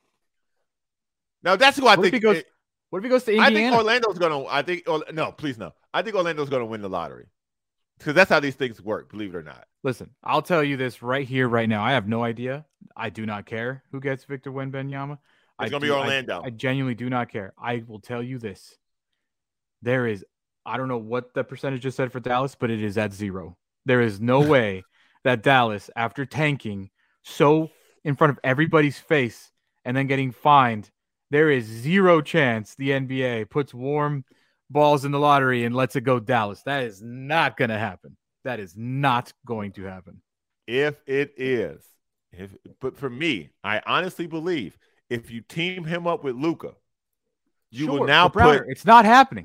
B: Now that's who I think.
A: What if he goes to Indiana?
B: I think Orlando's going to. No, please no. I think Orlando's going to win the lottery because that's how these things work. Believe it or not.
A: Listen, I'll tell you this right here, right now. I have no idea. I do not care who gets Victor Wembanyama.
B: It's going to be Orlando.
A: I genuinely do not care. I will tell you this. There is, I don't know what the percentage just said for Dallas, but it is at 0. There is no way that Dallas, after tanking so in front of everybody's face and then getting fined, there is 0 chance the NBA puts warm balls in the lottery and lets it go Dallas. That is not going to happen. That is not going to happen.
B: If it is. But for me, I honestly believe if you team him up with Luka, you will now put.
A: It's not happening.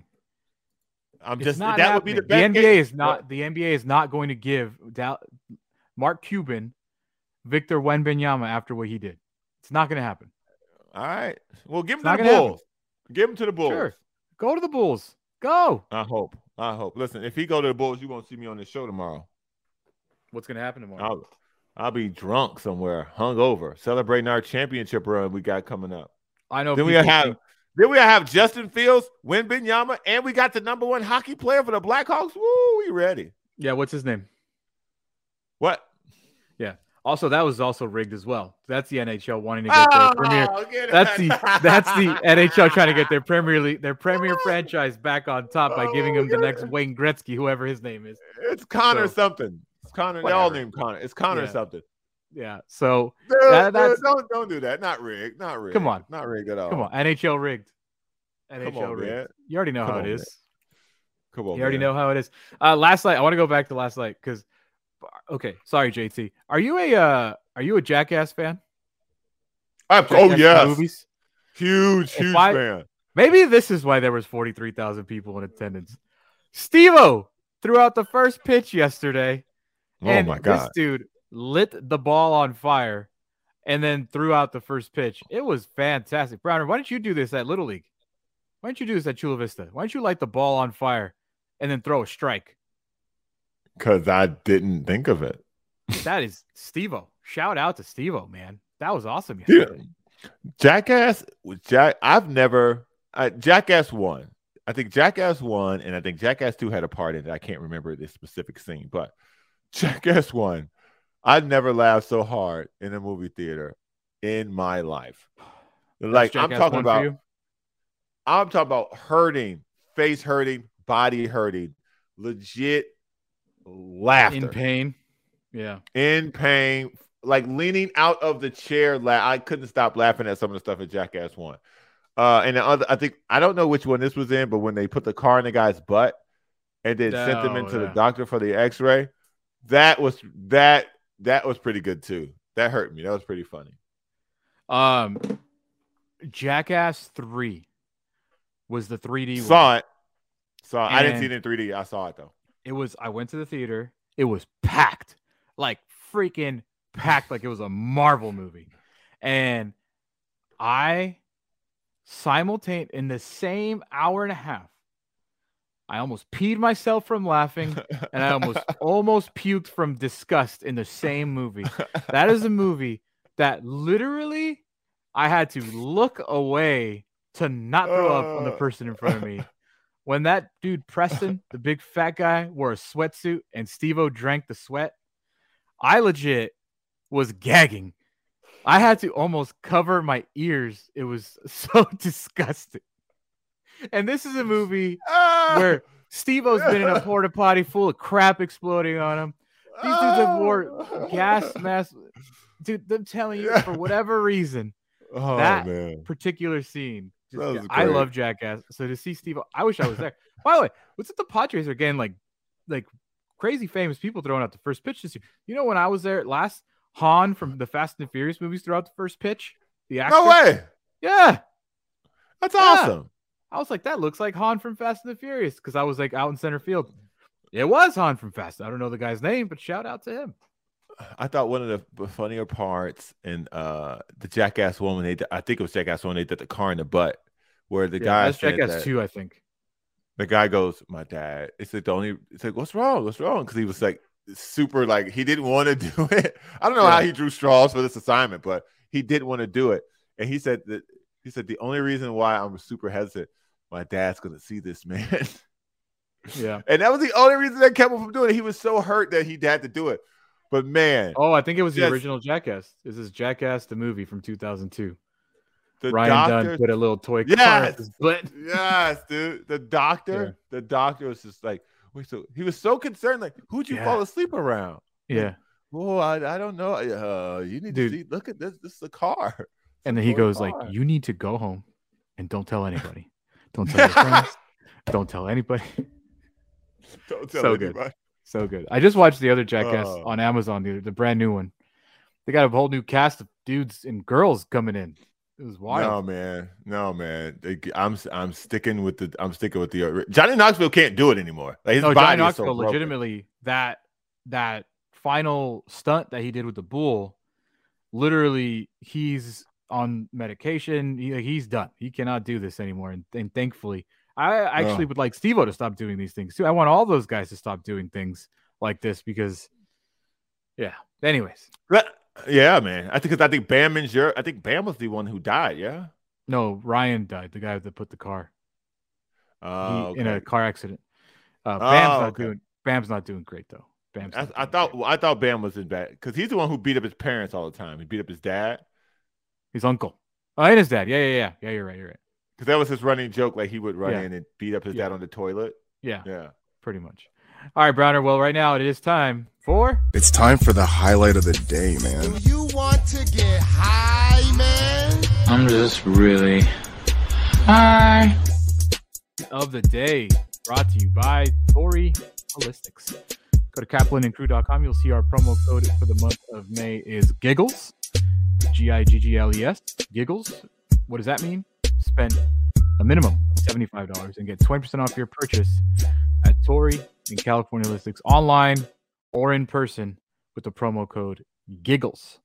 B: That would be the best.
A: The NBA is not going to give Mark Cuban Victor Wembanyama after what he did. It's not going to happen.
B: All right. Well, give him to the Bulls. Give him to the Bulls.
A: Sure. Go to the Bulls. Go.
B: I hope. Listen, if he go to the Bulls, you won't see me on this show tomorrow.
A: What's going to happen tomorrow?
B: I'll be drunk somewhere, hungover, celebrating our championship run we got coming up.
A: I know.
B: Then we have Justin Fields, Wembanyama, and we got the #1 hockey player for the Blackhawks. Woo, we ready.
A: Yeah, what's his name?
B: What?
A: Yeah. Also, that was also rigged as well. That's the NHL wanting to get their premier. That's the NHL trying to get their premier franchise back on top by giving him the next Wayne Gretzky, whoever his name is.
B: It's Connor something. It's Connor. Whatever. They all named Connor. It's Connor something.
A: Yeah. So
B: don't do that. Not rigged. Not rigged.
A: Come on.
B: Not rigged at all.
A: Come on. NHL rigged. NHL rigged. Man. You already know how it is. Man.
B: Come on.
A: You already know how it is. Last night, I want to go back to last night because. Okay, sorry, JT. Are you a Jackass fan?
B: Yes.
A: Movies?
B: Huge fan.
A: Maybe this is why there was 43,000 people in attendance. Steve-O threw out the first pitch yesterday.
B: Oh my God.
A: This dude lit the ball on fire and then threw out the first pitch. It was fantastic. Browner, why don't you do this at Little League? Why don't you do this at Chula Vista? Why don't you light the ball on fire and then throw a strike?
B: Because I didn't think of it.
A: That is Steve-O. Shout out to Steve-O, man. That was awesome.
B: Yeah. Jackass 1. I think Jackass 1 and I think Jackass 2 had a part in it. I can't remember this specific scene, but Jackass 1, I never laughed so hard in a movie theater in my life. Like I'm talking about hurting, face hurting, body hurting, legit laughter.
A: In pain. Yeah.
B: In pain. Like leaning out of the chair. I couldn't stop laughing at some of the stuff in Jackass 1. And the other, I don't know which one this was in, but when they put the car in the guy's butt and then sent them into the doctor for the x-ray, that was pretty good too. That hurt me. That was pretty funny.
A: Jackass 3 was the 3D
B: Saw it. I didn't see it in 3D. I saw it though.
A: I went to the theater. It was packed, like freaking packed, like it was a Marvel movie. And I in the same hour and a half, I almost peed myself from laughing, and I almost puked from disgust in the same movie. That is a movie that literally I had to look away to not throw up on the person in front of me. When that dude Preston, the big fat guy, wore a sweatsuit and Steve-O drank the sweat, I legit was gagging. I had to almost cover my ears. It was so disgusting. And this is a movie where Steve-O's been in a porta potty full of crap exploding on him. These dudes have wore gas masks. Dude, I'm telling you, for whatever reason, that particular scene. I love Jackass. So to see Steve-O, I wish I was there. By the way, what's it the Padres are getting like crazy famous people throwing out the first pitch this year? You know when I was there last, Han from the Fast and Furious movies threw out the first pitch? The actor?
B: No way.
A: Yeah.
B: That's awesome.
A: I was like, that looks like Han from Fast and the Furious, because I was like out in center field. It was Han from Fast. I don't know the guy's name, but shout out to him.
B: I thought one of the funnier parts in the Jackass one, I think it was Jackass one, they did the car in the butt, where the guy said
A: Jackass 2, I think.
B: The guy goes, my dad. It's like it's like, what's wrong? What's wrong? Because he was like super, like he didn't want to do it. I don't know how he drew straws for this assignment, but he didn't want to do it. And he said the only reason why I'm super hesitant, my dad's gonna see this, man.
A: Yeah.
B: And that was the only reason that kept him from doing it. He was so hurt that he had to do it. But man.
A: Oh, I think it was the original Jackass. This is Jackass, the movie from 2002.
B: Ryan
A: Dunn put a little toy car at his butt.
B: Yes, dude. The doctor was just like, wait, so he was so concerned, like, who'd you fall asleep around?
A: Yeah.
B: Oh, I don't know. You need to see. Look at this. This is a car.
A: And then he goes like, you need to go home and don't tell anybody. Don't tell your friends. Don't tell anybody.
B: Don't tell anybody.
A: Good. So good. I just watched the other Jackass on Amazon, the brand new one. They got a whole new cast of dudes and girls coming in. It was wild.
B: No, man. I'm sticking with the Johnny Knoxville can't do it anymore. Like
A: Johnny Knoxville legitimately that final stunt that he did with the bull, literally he's on medication. He's done. He cannot do this anymore. And thankfully, I actually would like Steve-O to stop doing these things too. I want all those guys to stop doing things like this because, yeah. Anyways.
B: Yeah, man. I think Bam was the one who died. Yeah.
A: No, Ryan died. The guy that put the car. In a car accident. Bam's not doing great though.
B: I thought Bam was in bad because he's the one who beat up his parents all the time. He beat up his dad,
A: his uncle, and his dad. Yeah. You're right.
B: Because that was his running joke. Like he would run in and beat up his dad on the toilet.
A: Yeah. Pretty much. All right, Browner. Well, right now it is time for...
E: It's time for the highlight of the day, man.
F: Do you want to get high, man?
G: I'm just really high.
A: Of the day, brought to you by Tori Holistics. Go to kaplanandcrew.com. You'll see our promo code for the month of May is Giggles. Giggles. Giggles. What does that mean? Spend a minimum of $75 and get 20% off your purchase at Tori in California Holistics, online or in person, with the promo code Giggles.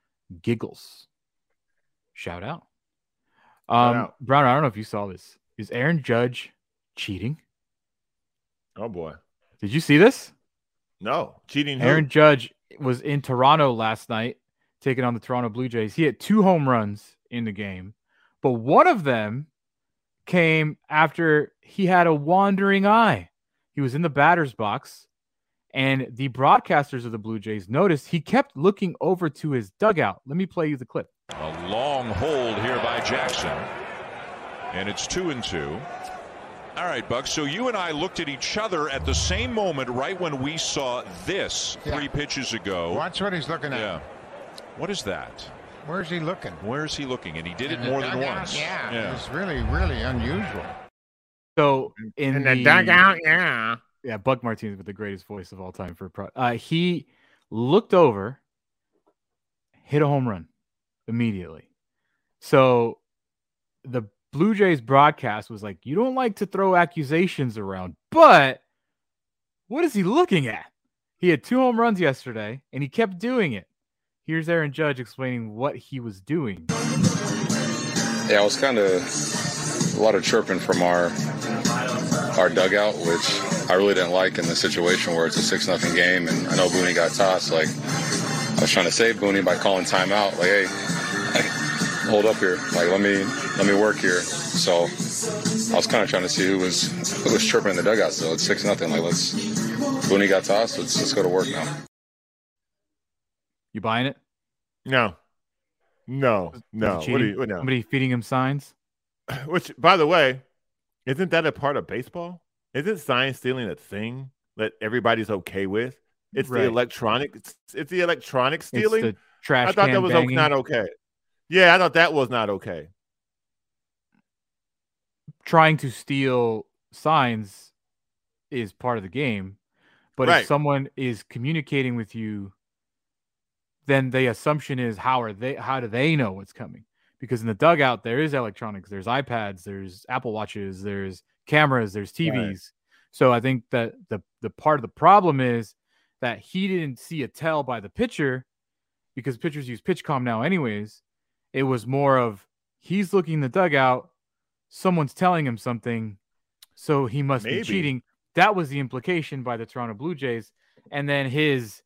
A: Shout out. Brown, I don't know if you saw this. Is Aaron Judge cheating?
B: Oh boy.
A: Did you see this?
B: No. Cheating who?
A: Aaron Judge was in Toronto last night taking on the Toronto Blue Jays. He had 2 home runs in the game, but one of them came after he had a wandering eye. He was in the batter's box, and the broadcasters of the Blue Jays noticed he kept looking over to his dugout. Let me play you the clip.
H: A long hold here by Jackson, and it's 2-2. All right, Buck, so you and I looked at each other at the same moment right when we saw this 3 pitches ago.
F: Watch what he's looking at.
H: Yeah. What is that?
F: Where's he looking?
H: Where's he looking? And he did it more than once.
F: Yeah. It's really, really unusual.
A: So in the
F: dugout,
A: yeah, Buck Martinez with the greatest voice of all time for he looked over, hit a home run immediately. So the Blue Jays broadcast was like, you don't like to throw accusations around, but What is he looking at? He had 2 home runs yesterday, and he kept doing it. Here's Aaron Judge explaining what he was doing.
I: Yeah, it was kind of a lot of chirping from our dugout, which I really didn't like in the situation where it's a 6-0 game, and I know Booney got tossed. Like, I was trying to save Booney by calling timeout. Like, hey, hold up here. Like, let me work here. So I was kind of trying to see who was chirping in the dugout. So it's 6-0. Like, Booney got tossed. Let's go to work now.
A: You buying it?
B: No. No. No.
A: Somebody feeding him signs?
B: Which, by the way, isn't that a part of baseball? Isn't sign stealing a thing that everybody's okay with? It's the electronic. It's the electronic stealing.
A: It's the trash
B: I thought
A: can
B: that was
A: banging.
B: not okay. Yeah, I thought that was not okay.
A: Trying to steal signs is part of the game, but if someone is communicating with you, then the assumption is how do they know what's coming? Because in the dugout there is electronics, there's iPads, there's Apple Watches, there's cameras, there's TVs. Right. So I think that the part of the problem is that he didn't see a tell by the pitcher, because pitchers use PitchCom now anyways. It was more of he's looking in the dugout, someone's telling him something, so he must be cheating. That was the implication by the Toronto Blue Jays. And then his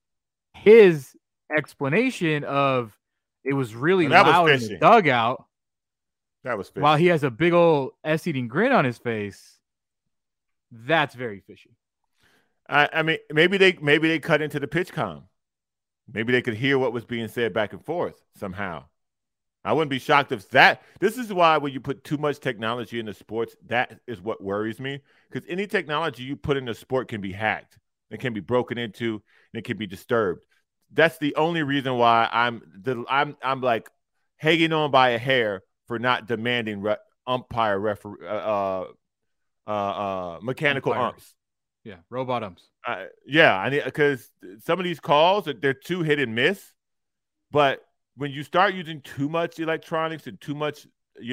A: explanation of it was really loud in the dugout.
B: That was fishy.
A: While he has a big old ass-eating grin on his face, that's very fishy.
B: I mean, maybe they cut into the PitchCom. Maybe they could hear what was being said back and forth somehow. I wouldn't be shocked if that. This is why when you put too much technology into sports, that is what worries me. Because any technology you put in a sport can be hacked. It can be broken into, and it can be disturbed. That's the only reason why I'm like hanging on by a hair for not demanding mechanical umps.
A: Yeah, robot umps.
B: Because some of these calls, they're too hit and miss. But when you start using too much electronics and too much,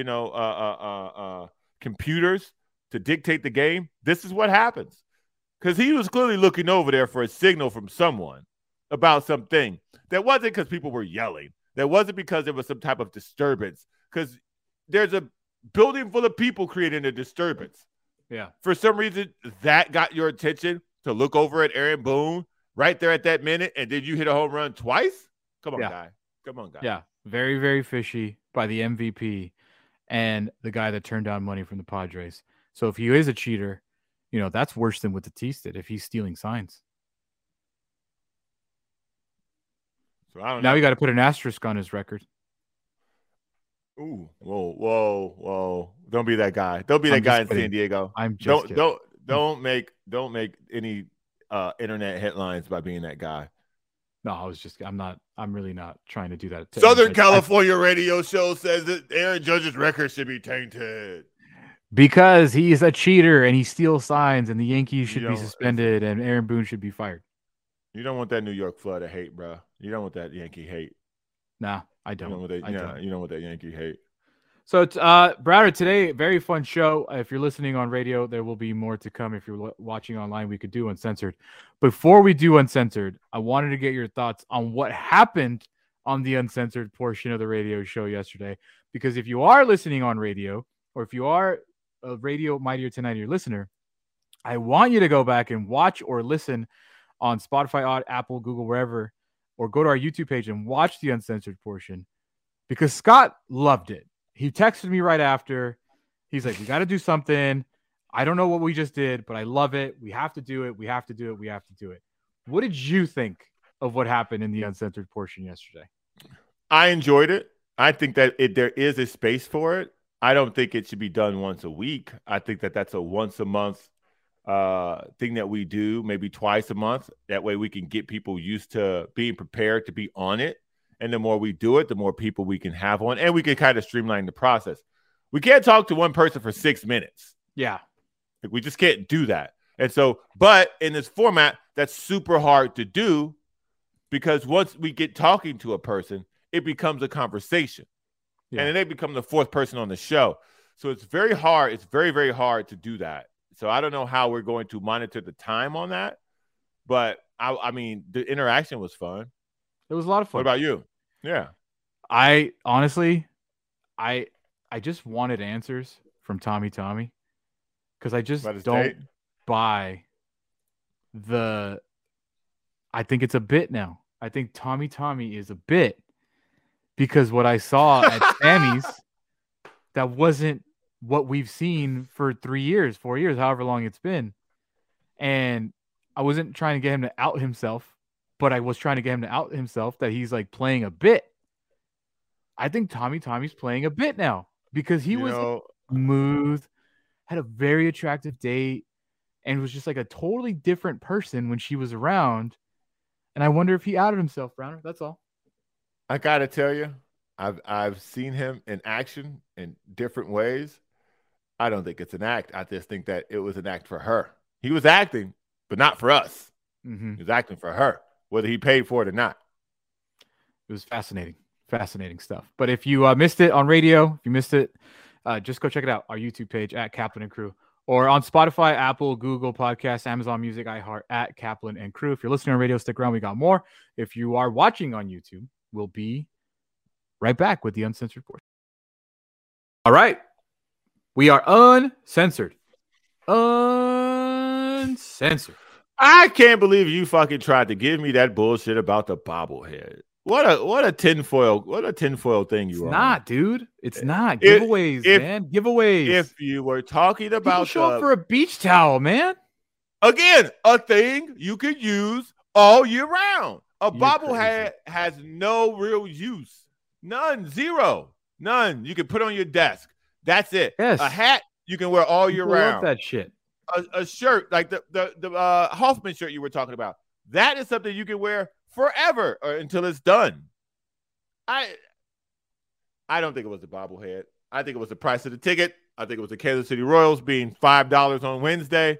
B: computers to dictate the game, this is what happens. Because he was clearly looking over there for a signal from someone about something. That wasn't because people were yelling. That wasn't because there was some type of disturbance. Because there's a building full of people creating a disturbance.
A: Yeah.
B: For some reason, that got your attention to look over at Aaron Boone right there at that minute, and then you hit a home run twice? Come on, guy. Come on, guy.
A: Yeah. Very, very fishy by the MVP and the guy that turned down money from the Padres. So if he is a cheater, that's worse than what Tatis did if he's stealing signs.
B: So I don't
A: now
B: know.
A: You got to put an asterisk on his record.
B: Ooh, whoa! Don't be that guy. Don't be that guy in San Diego.
A: I'm just kidding.
B: Don't make any internet headlines by being that guy.
A: No, I'm really not trying to do that.
B: Southern California radio show says that Aaron Judge's record should be tainted
A: because he's a cheater and he steals signs, and the Yankees should be suspended, and Aaron Boone should be fired.
B: You don't want that New York flood of hate, bro. You don't want that Yankee hate.
A: Nah, I don't.
B: You don't want that Yankee hate.
A: So, Browder, today, very fun show. If you're listening on radio, there will be more to come. If you're watching online, we could do Uncensored. Before we do Uncensored, I wanted to get your thoughts on what happened on the Uncensored portion of the radio show yesterday. Because if you are listening on radio, or if you are a Radio Mightier 1090 listener, I want you to go back and watch or listen on Spotify, Apple, Google, wherever, or go to our YouTube page and watch the Uncensored portion, because Scott loved it. He texted me right after. He's like, we got to do something. I don't know what we just did, but I love it. We have to do it. We have to do it. We have to do it. What did you think of what happened in the Uncensored portion yesterday?
B: I enjoyed it. I think that there is a space for it. I don't think it should be done once a week. I think that that's a once a month thing that we do, maybe twice a month. That way we can get people used to being prepared to be on it. And the more we do it, the more people we can have on, and we can kind of streamline the process. We can't talk to one person for 6 minutes.
A: Yeah.
B: Like, we just can't do that. And so, but in this format, that's super hard to do, because once we get talking to a person, it becomes a conversation. Yeah. And then they become the fourth person on the show. So it's very hard. It's very, very hard to do that. So I don't know how we're going to monitor the time on that. But I mean, the interaction was fun.
A: It was a lot of fun.
B: What about you? Yeah.
A: I honestly, I just wanted answers from Tommy because I just don't buy the. I think it's a bit now. I think Tommy is a bit because what I saw at Sammy's, that wasn't what we've seen for 3 years, 4 years, however long it's been. And I wasn't trying to get him to out himself, but I was trying to get him to out himself that he's like playing a bit. I think Tommy's playing a bit now because he was smooth, had a very attractive date, and was just like a totally different person when she was around. And I wonder if he outed himself, Browner. That's all.
B: I gotta tell you, I've seen him in action in different ways. I don't think it's an act. I just think that it was an act for her. He was acting, but not for us.
A: Mm-hmm.
B: He was acting for her, whether he paid for it or not.
A: It was fascinating stuff. But if you missed it on radio, if you missed it, just go check it out. Our YouTube page at Kaplan and Crew, or on Spotify, Apple, Google Podcasts, Amazon Music, iHeart at Kaplan and Crew. If you're listening on radio, stick around. We got more. If you are watching on YouTube, we'll be right back with the uncensored portion. All right. We are uncensored. Uncensored.
B: I can't believe you fucking tried to give me that bullshit about the bobblehead. What a tinfoil thing you are.
A: It's not, dude. It's not. Giveaways, man. Giveaways.
B: If you were talking about
A: people show up for a beach towel, man.
B: Again, a thing you could use all year round. A bobblehead has no real use. None. Zero. None. You can put on your desk. That's it.
A: Yes.
B: A hat you can wear all year round.
A: Love that shit.
B: A shirt like the Hoffman shirt you were talking about. That is something you can wear forever or until it's done. I don't think it was the bobblehead. I think it was the price of the ticket. I think it was the Kansas City Royals being $5 on Wednesday,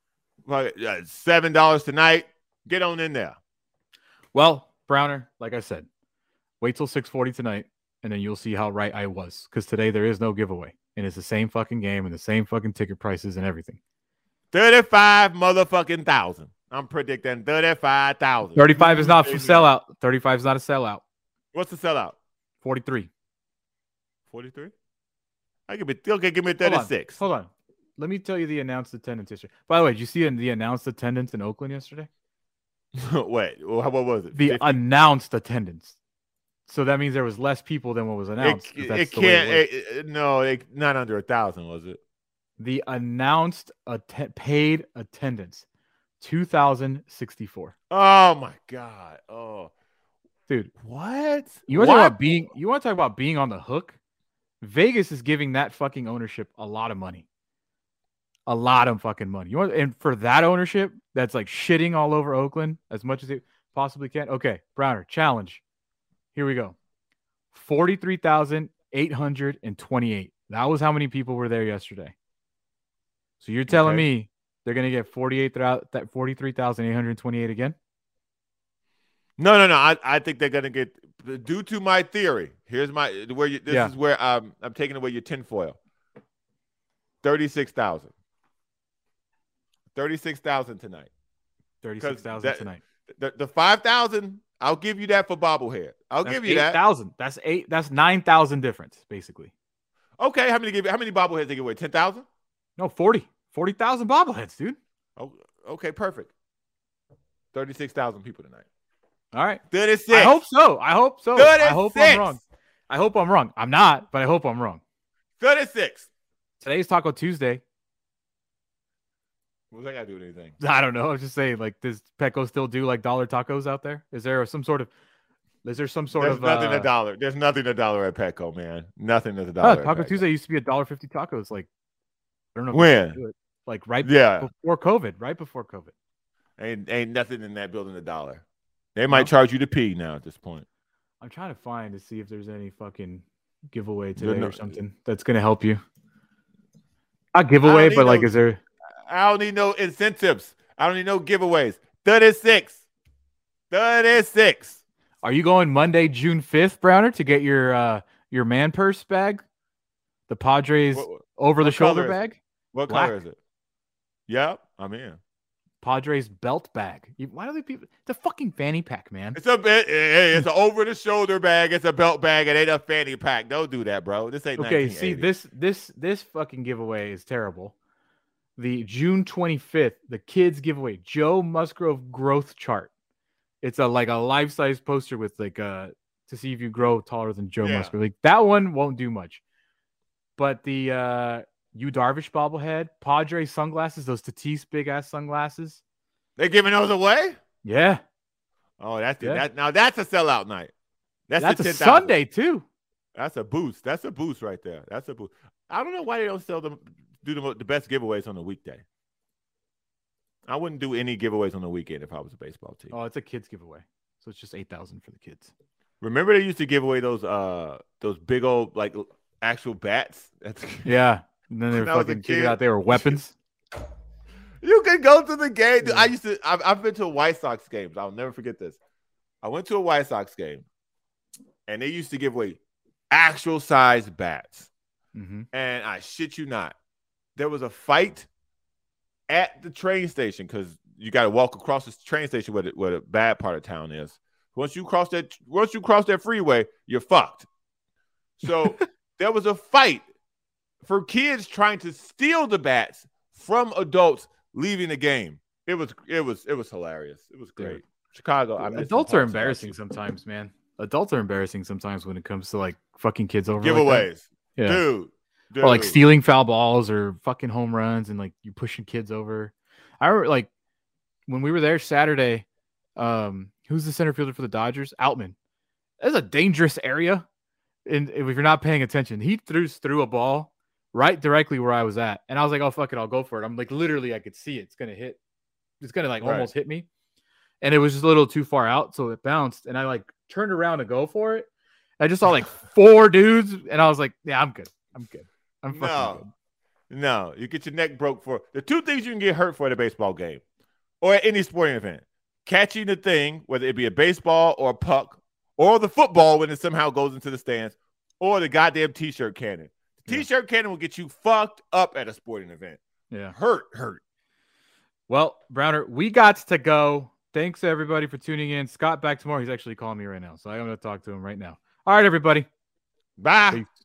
B: $7 tonight. Get on in there.
A: Well, Browner, like I said, wait till 6:40 tonight, and then you'll see how right I was. Because today there is no giveaway, and it's the same fucking game and the same fucking ticket prices and everything.
B: 35 motherfucking thousand. I'm predicting 35,000.
A: 35 is not for sellout. 35 is not a sellout.
B: What's the sellout?
A: 43.
B: 43? Give me 36.
A: Hold on. Let me tell you the announced attendance history. By the way, did you see the announced attendance in Oakland yesterday?
B: Wait, what was it?
A: The 50? Announced attendance. So that means there was less people than what was announced.
B: Not under 1,000, was it?
A: The announced paid attendance. 2,064.
B: Oh my God. Oh,
A: dude,
B: what?
A: You want to talk about being on the hook? Vegas is giving that fucking ownership a lot of money. A lot of fucking money. And for that ownership that's like shitting all over Oakland as much as it possibly can. Okay, Browner, challenge. Here we go. 43,828. That was how many people were there yesterday. So you're telling me they're going to get 43,828 again?
B: No. I think they're going to get, due to my theory. Here's is where I'm taking away your tinfoil. 36,000. 36,000 tonight.
A: 36,000 tonight.
B: The 5,000, I'll give you that for bobblehead. I'll give you
A: 8,000. That's 9,000 difference, basically.
B: Okay, how many bobbleheads they give away? 10,000?
A: No, 40. 40,000 bobbleheads, dude.
B: Oh, okay, perfect. 36,000 people tonight.
A: All right.
B: 36.
A: I hope so.
B: 36.
A: I hope I'm wrong. I hope I'm wrong. I'm not, but I hope I'm wrong.
B: 36.
A: Today's Taco Tuesday.
B: What's that got to do with anything?
A: I don't know. I was just saying, like, does Petco still do like dollar tacos out there? Is there some sort of
B: There's nothing a dollar. There's nothing a dollar at Petco, man. Nothing is a dollar.
A: Taco Tuesday used to be $1.50 tacos. Like, I don't know
B: when.
A: Do it. Like before COVID. Right before COVID.
B: Ain't nothing in that building $1. They might charge you to pee now at this point.
A: I'm trying to find to see if there's any fucking giveaway today or something that's gonna help you. Not giveaway, but like, is there?
B: I don't need no incentives. I don't need no giveaways. 36. 36.
A: Are you going Monday, June 5th, Browner, to get your man purse bag? The Padres over the shoulder bag?
B: What color is it? Yep, I'm in.
A: Padres belt bag. Why do they people? It's a fucking fanny pack, man.
B: It's it's an over the shoulder bag. It's a belt bag. It ain't a fanny pack. Don't do that, bro. This ain't
A: okay.
B: 1980.
A: See, this fucking giveaway is terrible. The June 25th, the kids giveaway, Joe Musgrove growth chart. It's a life-size poster with to see if you grow taller than Joe Musgrove. Like that one won't do much. But the Yu Darvish bobblehead, Padres sunglasses, those Tatis big ass sunglasses.
B: They giving those away?
A: Yeah.
B: Oh, that now that's a sellout night.
A: That's a Sunday too.
B: That's a boost. That's a boost right there. That's a boost. I don't know why they don't do the best giveaways on the weekday. I wouldn't do any giveaways on the weekend if I was a baseball team.
A: Oh, it's a kids giveaway, so it's just 8,000 for the kids.
B: Remember they used to give away those big old actual bats.
A: Yeah. And then they were fucking figured out they were weapons.
B: You can go to the game. Yeah. I've been to White Sox games. I'll never forget this. I went to a White Sox game, and they used to give away actual size bats.
A: Mm-hmm.
B: And I shit you not, there was a fight at the train station because you got to walk across the train station where the bad part of town is. Once you cross that freeway, you're fucked. So there was a fight for kids trying to steal the bats from adults leaving the game. It was hilarious. It was great. Dude. Chicago.
A: Adults are embarrassing sometimes, man. Adults are embarrassing sometimes when it comes to fucking kids over
B: giveaways.
A: Yeah.
B: Dude.
A: Or stealing foul balls or fucking home runs and you pushing kids over. I remember when we were there Saturday, who's the center fielder for the Dodgers? Outman. That's a dangerous area. And if you're not paying attention, he threw a ball right directly where I was at. And I was like, oh, fuck it, I'll go for it. I'm literally, I could see it. It's going to hit. It's going to almost hit me. And it was just a little too far out. So it bounced. And I turned around to go for it. I just saw 4 dudes. And I was like, yeah, I'm good. I'm fucking good.
B: No, you get your neck broke for the 2 things you can get hurt for at a baseball game or at any sporting event. Catching the thing, whether it be a baseball or a puck, or the football when it somehow goes into the stands, or the goddamn T-shirt cannon. The T-shirt cannon will get you fucked up at a sporting event.
A: Yeah.
B: Hurt.
A: Well, Browner, we got to go. Thanks, everybody, for tuning in. Scott back tomorrow. He's actually calling me right now, so I'm going to talk to him right now. All right, everybody.
B: Bye.
A: Peace.